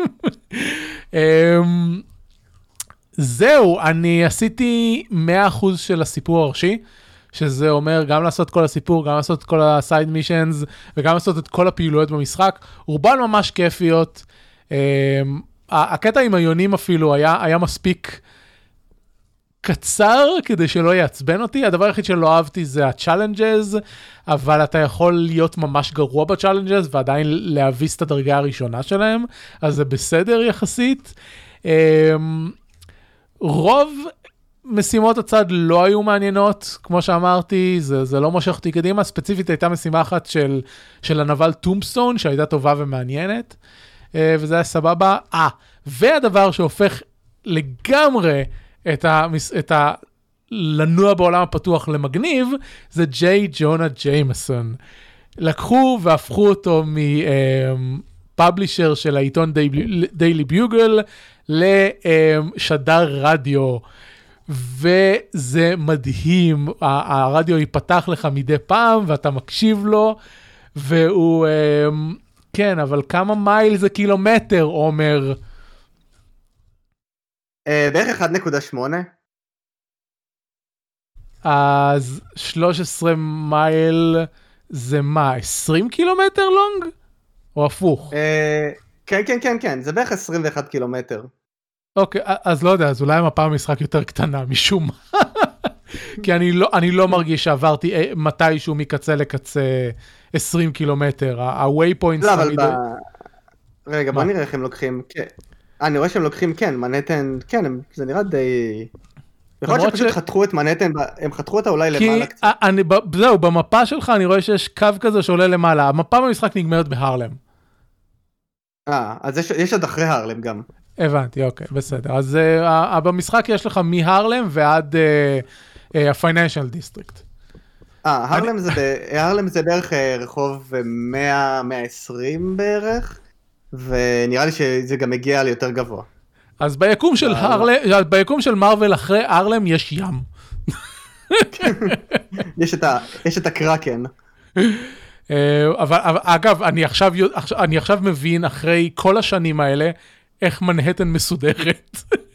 זהו, אני עשיתי 100% של הסיפור הראשי, שזה אומר גם לעשות כל הסיפור, גם לעשות כל הסייד מישנס, וגם לעשות את כל הפעילויות במשחק. רובן ממש כיפיות. הקטע עם היונים אפילו היה מספיק קצר כדי שלא יעצבן אותי. הדבר היחיד שלא אהבתי זה הצ'אלנג'ז, אבל אתה יכול להיות ממש גרוע בצ'אלנג'ז ועדיין להביס את הדרגה הראשונה שלהם, אז זה בסדר יחסית. רוב משימות הצד לא היו מעניינות, כמו שאמרתי, זה לא מושך אותי קדימה. ספציפית הייתה משימה אחת של הנבל טומסטון, שהייתה טובה ומעניינת, וזה היה סבבה. והדבר שהופך לגמרי את לנוע בעולם הפתוח למגניב, זה ג'יי ג'ונה ג'יימסון. לקחו והפכו אותו מפאבלישר של העיתון דיילי ביוגל לשדר רדיו, וזה מדהים. הרדיו ייפתח לך מדי פעם ואתה מקשיב לו, והוא כן, אבל כמה מייל זה קילומטר, עומר? בערך 1.8. אז 13 מייל זה מה, 20 קילומטר לונג? או הפוך? כן, זה בערך 21 קילומטר. אוקיי, אז לא יודע, אז אולי המפה המשחק יותר קטנה משום מה. כי אני לא מרגיש שעברתי מתישהו מקצה לקצה 20 קילומטר. ה-waypoints... לא, אבל רגע, בוא נראה איך הם לוקחים... אני רואה שהם לוקחים, כן, מנהטן, כן, זה נראה די... יכול להיות שפשוט חתכו את מנהטן, הם חתכו אותה אולי למעלה קצת. זהו, במפה שלך אני רואה שיש קו כזה שעולה למעלה. המפה במשחק נגמרת בהרלם. אז יש עוד אחרי הרלם גם. הבנתי, אוקיי, בסדר. אז במשחק יש לך מהרלם ועד ה-Financial District. הרלם זה בערך רחוב 100-120 בערך, ונראה לי שזה גם מגיע ליותר גבוה. אז ביקום של מרוול אחרי הרלם יש ים. יש את הקרקן. אבל אגב, אני עכשיו מבין אחרי כל השנים האלה, איך מנהטן מסודרת.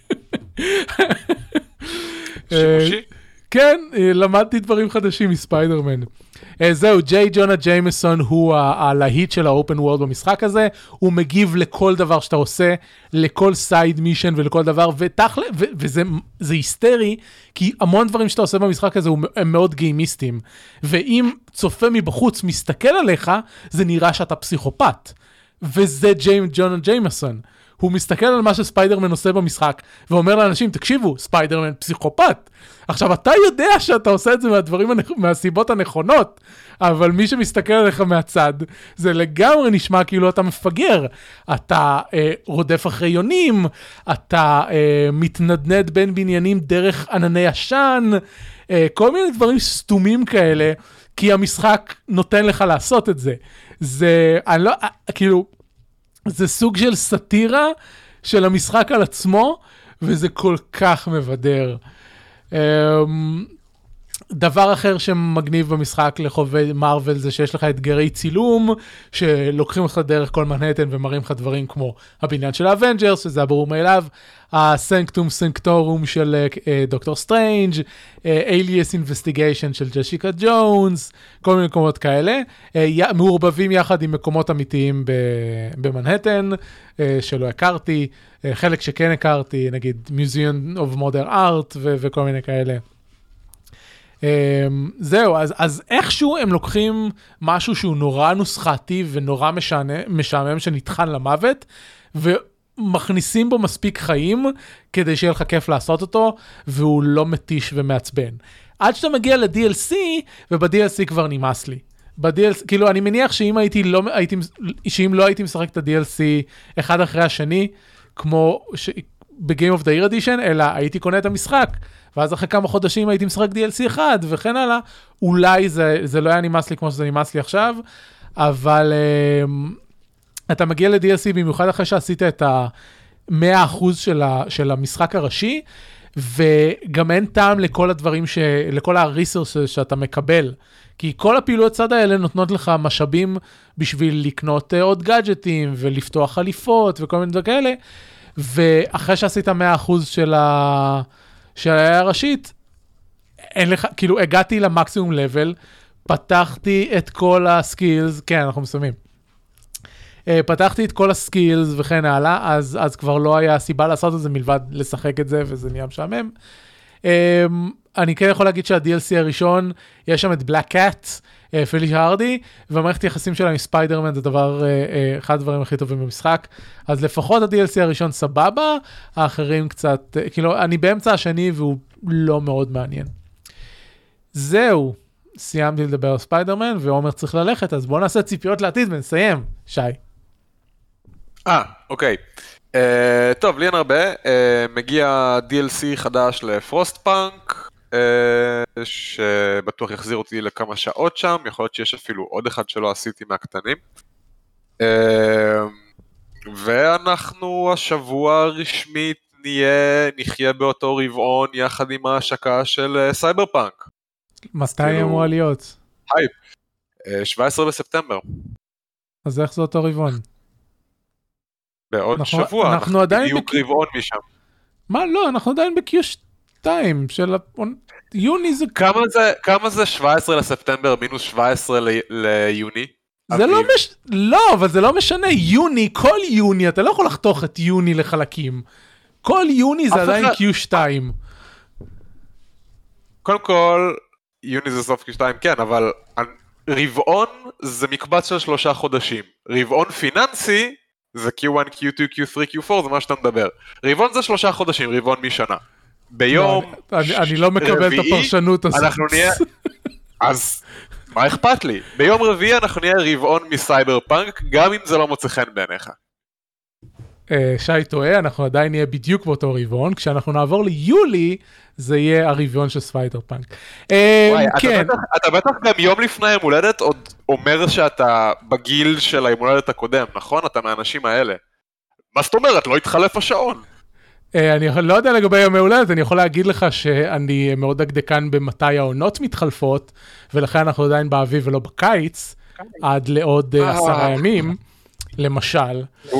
שימושי? כן, למדתי דברים חדשים מספיידרמן. זהו, ג'יי ג'ונה ג'יימסון הוא הלהיט של האופן וורלד במשחק הזה, הוא מגיב לכל דבר שאתה עושה, לכל סייד מישן ולכל דבר, וזה היסטרי, כי המון דברים שאתה עושה במשחק הזה הם מאוד גיימיסטיים, ואם צופה מבחוץ מסתכל עליך, זה נראה שאתה פסיכופת, וזה ג'יי ג'ונה ג'יימסון. הוא מסתכל על מה שספיידרמן עושה במשחק, ואומר לאנשים, תקשיבו, ספיידרמן פסיכופת. עכשיו, אתה יודע שאתה עושה את זה מהסיבות הנכונות, אבל מי שמסתכל עליך מהצד, זה לגמרי נשמע כאילו אתה מפגר. אתה רודף אחרי יונים, אתה מתנדנד בין בניינים דרך ענני עשן, כל מיני דברים סתומים כאלה, כי המשחק נותן לך לעשות את זה. זה, אני לא, כאילו, זה סוג של סטירה של המשחק על עצמו, וזה כל כך מבדר. דבר אחר שמגניב במשחק לחובבי מרוול זה שיש לך אתגרי צילום שלוקחים אותך דרך כל מנהטן ומראים לך דברים כמו הבניין של האבנג'רס, שזה הברור מאליו, הסנקטום סנקטורום של דוקטור סטרנג', אליאס אינבסטיגיישן של ג'סיקה ג'ונס, כל מיני מקומות כאלה, מעורבבים יחד עם מקומות אמיתיים במנהטן שלא הכרתי, חלק שכן הכרתי, נגיד Museum of Modern Art וכל מיני כאלה. זהו, אז איכשהו הם לוקחים משהו שהוא נורא נוסחתי ונורא משעמם שנטחן למוות, ומכניסים בו מספיק חיים כדי שיהיה לך כיף לעשות אותו, והוא לא מתיש ומעצבן. עד שאתה מגיע ל-DLC, וב-DLC כבר נמאס לי. כאילו, אני מניח שאם לא הייתי משחק את ה-DLC אחד אחרי השני, כמו ב-Game of the Year Edition, אלא הייתי קונה את המשחק, ואז אחרי כמה חודשים הייתי משחק DLC אחד, וכן הלאה, אולי זה לא היה נמאס לי כמו שזה נמאס לי עכשיו, אבל אתה מגיע ל-DLC במיוחד אחרי שעשית את ה-100% של המשחק הראשי, וגם אין טעם לכל הדברים, לכל הריסורס שאתה מקבל, כי כל הפעילויות צד האלה נותנות לך משאבים בשביל לקנות עוד גאדג'טים, ולפתוח חליפות וכל מיני דברים כאלה, ואחרי שעשית 100% של הראשית, אין לך, כאילו הגעתי למקסימום לבל, פתחתי את כל הסקילס, כן, אנחנו מסיימים. פתחתי את כל הסקילס וכן הלאה, אז כבר לא היה סיבה לעשות את זה מלבד לשחק את זה, וזה נהיה משעמם. אני כן יכול להגיד שה-DLC הראשון, יש שם את בלק קאט, פליש הרדי, והמערכת יחסים שלה עם ספיידרמן זה אחד הדברים הכי טובים במשחק, אז לפחות ה-DLC הראשון סבבה, האחרים קצת, כאילו אני באמצע השני והוא לא מאוד מעניין. זהו, סיימתי לדבר על ספיידרמן, ועומר צריך ללכת, אז בואו נעשה ציפיות לעתיד ונסיים, שי. אוקיי. טוב, לי אין הרבה, מגיע DLC חדש לפרוסט פאנק, שבטוח יחזיר אותי לכמה שעות שם, יכול להיות שיש אפילו עוד אחד שלא עשיתי מהקטנים. ואנחנו השבוע הרשמית נחיה באותו רבעון יחד עם ההשקה של סייבר פאנק. מתי אמורה להיות? הייפ, 17 בספטמבר. אז איך זה אותו רבעון? בעוד שבוע, אנחנו בדיוק רבעון משם. מה לא, אנחנו עדיין ב-Q2 של יוני זה... כמה זה 17 לספטמבר מינוס 17 ליוני? זה לא, אבל זה לא משנה, יוני, כל יוני, אתה לא יכול לחתוך את יוני לחלקים. כל יוני זה עדיין Q2. קודם כל, יוני זה סוף Q2, כן, אבל רבעון זה מקבץ של 3 חודשים. רבעון פיננסי זה Q1, Q2, Q3, Q4, זה מה שאתה מדבר. רבעון זה 3 חודשים, רבעון משנה. ביום... אני לא מקבל את הפרשנות הזאת. אנחנו נהיה... אז מה אכפת לי? ביום רביעי אנחנו נהיה רבעון מסייבר פאנק, גם אם זה לא מוצא חן בעיניך. שי טועה, אנחנו עדיין נהיה בדיוק באותו רבעון, כשאנחנו נעבור ליולי, זה יהיה הרבעון של סייבר פאנק. אתה בטח גם יום לפני היום הולדת עוד אומר שאתה בגיל של היום הולדת הקודם, נכון? אתה מהאנשים האלה. מה זאת אומרת? לא התחלף השעון. אני לא יודע לגבי יום הולדת, אני יכול להגיד לך שאני מאוד דקדקן במתי העונות מתחלפות, ולכן אנחנו עדיין באביב ולא בקיץ, עד לעוד 10 ימים, למשל.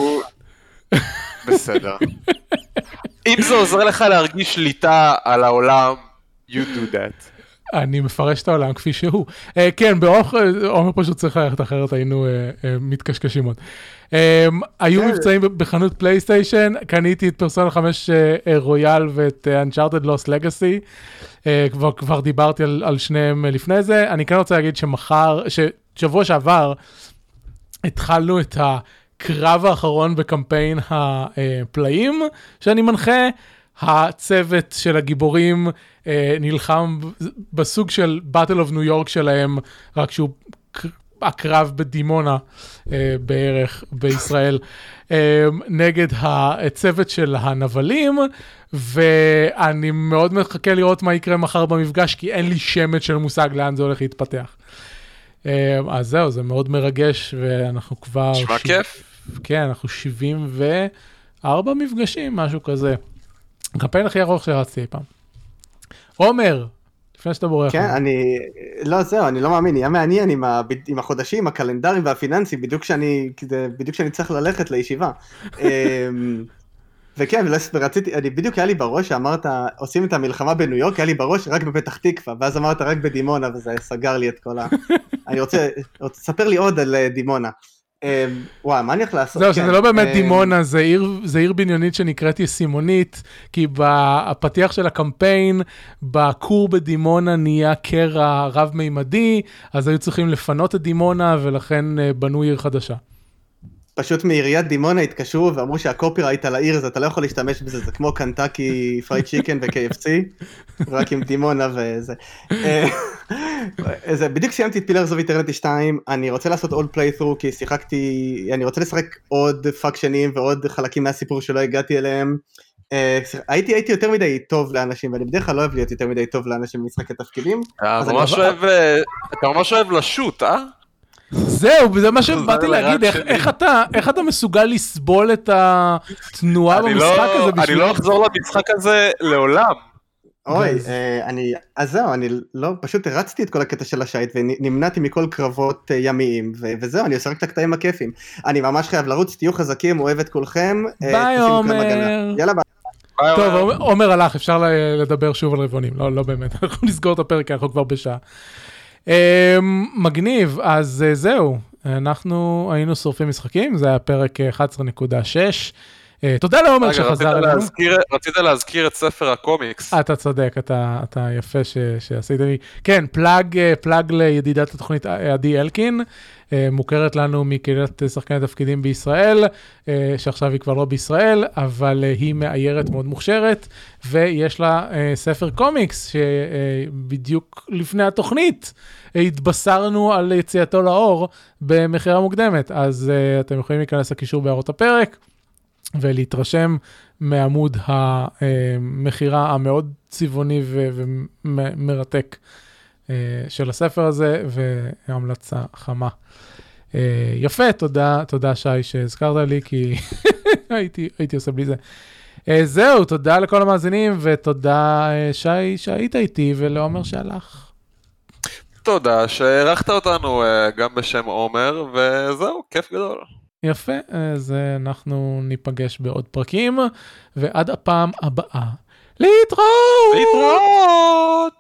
בסדר. אם זה עוזר לך להרגיש שליטה על העולם, you do that. אני מפרש את העולם כפי שהוא. כן, עומר פשוט צריך ללכת אחרת, היינו מתקשקשים עוד. היו מבצעים בחנות פלייסטיישן, קניתי את פרסונה 5 רויאל ואת Uncharted Lost Legacy, כבר דיברתי על שניהם לפני זה. אני כן רוצה להגיד ששבוע שעבר התחלנו את הקרב האחרון בקמפיין הפלאים שאני מנחה, הצוות של הגיבורים נלחם בסוג של Battle of New York שלהם, רק שהוא הקרב בדימונה בערך בישראל, נגד הצוות של הנבלים, ואני מאוד מחכה לראות מה יקרה מחר במפגש, כי אין לי שמץ של מושג לאן זה הולך להתפתח. אז זהו, זה מאוד מרגש, ואנחנו כבר... נשמע כיף? כן, אנחנו 74 מפגשים, משהו כזה. הקמפיין הכי ארוך שרצתי פעם. עומר, לפני שאתה בורח. כן, לא זהו, אני לא מאמין, יהיה מעניין עם החודשים, הקלנדרים והפיננסים, בדיוק כשאני צריך ללכת לישיבה. וכן, בדיוק היה לי בראש שאמרת, עושים את המלחמה בניו יורק, היה לי בראש רק בפתח תקווה, ואז אמרת רק בדימונה, וזה סגר לי את כל אני רוצה, תספר לי עוד על דימונה. וואי, מה אני הולך לעשות? זהו, שזה לא באמת דימונה, זה עיר בניונית שנקראת ישימונית, כי בפתיח של הקמפיין, בקור בדימונה נהיה קרע רב-מימדי, אז היו צריכים לפנות את דימונה, ולכן בנו עיר חדשה. פשוט מעיריית דימונה התקשרו ואמרו שהקופירייט על העיר הזה, אתה לא יכול להשתמש בזה, זה כמו קנטקי פרייד צ'יקן ו-KFC, רק עם דימונה וזה. בדיוק סיימתי את פילרס אוף איטרניטי 2, אני רוצה לעשות עוד פליית'רו, כי אני רוצה לשחק עוד פאקשנים ועוד חלקים מהסיפור שלא הגעתי אליהם. הייתי יותר מדי טוב לאנשים, ואני בדרך כלל לא אוהב להיות יותר מדי טוב לאנשים במשחקי תפקידים. אתה ממש אוהב לשוט, אה? זהו, זה מה שבאתי להגיד, איך אתה מסוגל לסבול את התנועה במשחק הזה? אני לא אחזור למשחק הזה לעולם. אוי, אז זהו, אני לא, פשוט הרצתי את כל הקטע של השייט, ונמנעתי מכל קרבות ימיים, וזהו, אני עושה רק את הקטעים הכיפים. אני ממש חייב לרוץ, תהיו חזקים, אוהב את כולכם. ביי עומר. יאללה ביי. טוב, עומר הלך, אפשר לדבר שוב על רבעונים, לא באמת, אנחנו נסגור את הפרק, אנחנו כבר בשעה. מגניב, אז זהו, אנחנו היינו שורפים משחקים, זה היה פרק 11.6, תודה לעומר שחזר אלינו. רצית להזכיר את ספר הקומיקס. אתה צודק, אתה יפה שעשית לי. כן, פלאג לידידת התוכנית עדי אלקין, מוכרת לנו מקהילת שחקני תפקידים בישראל, שעכשיו היא כבר לא בישראל, אבל היא מאיירת מאוד מוכשרת, ויש לה ספר קומיקס, שבדיוק לפני התוכנית התבשרנו על יציאתו לאור במחירה מוקדמת, אז אתם יכולים להיכנס לקישור בהערות הפרק, ולהתרשם מעמוד המחירה המאוד צבעוני ומרתק של הספר הזה, והמלצה חמה. יפה, תודה שי שהזכרת לי, כי הייתי עושה בלי זה. זהו, תודה לכל המאזינים, ותודה שי שהיית איתי, ולעומר שהלך. תודה שהערכת אותנו גם בשם עומר, וזהו, כיף גדול. יפה, אז אנחנו ניפגש בעוד פרקים, ועד הפעם הבאה, להתראות!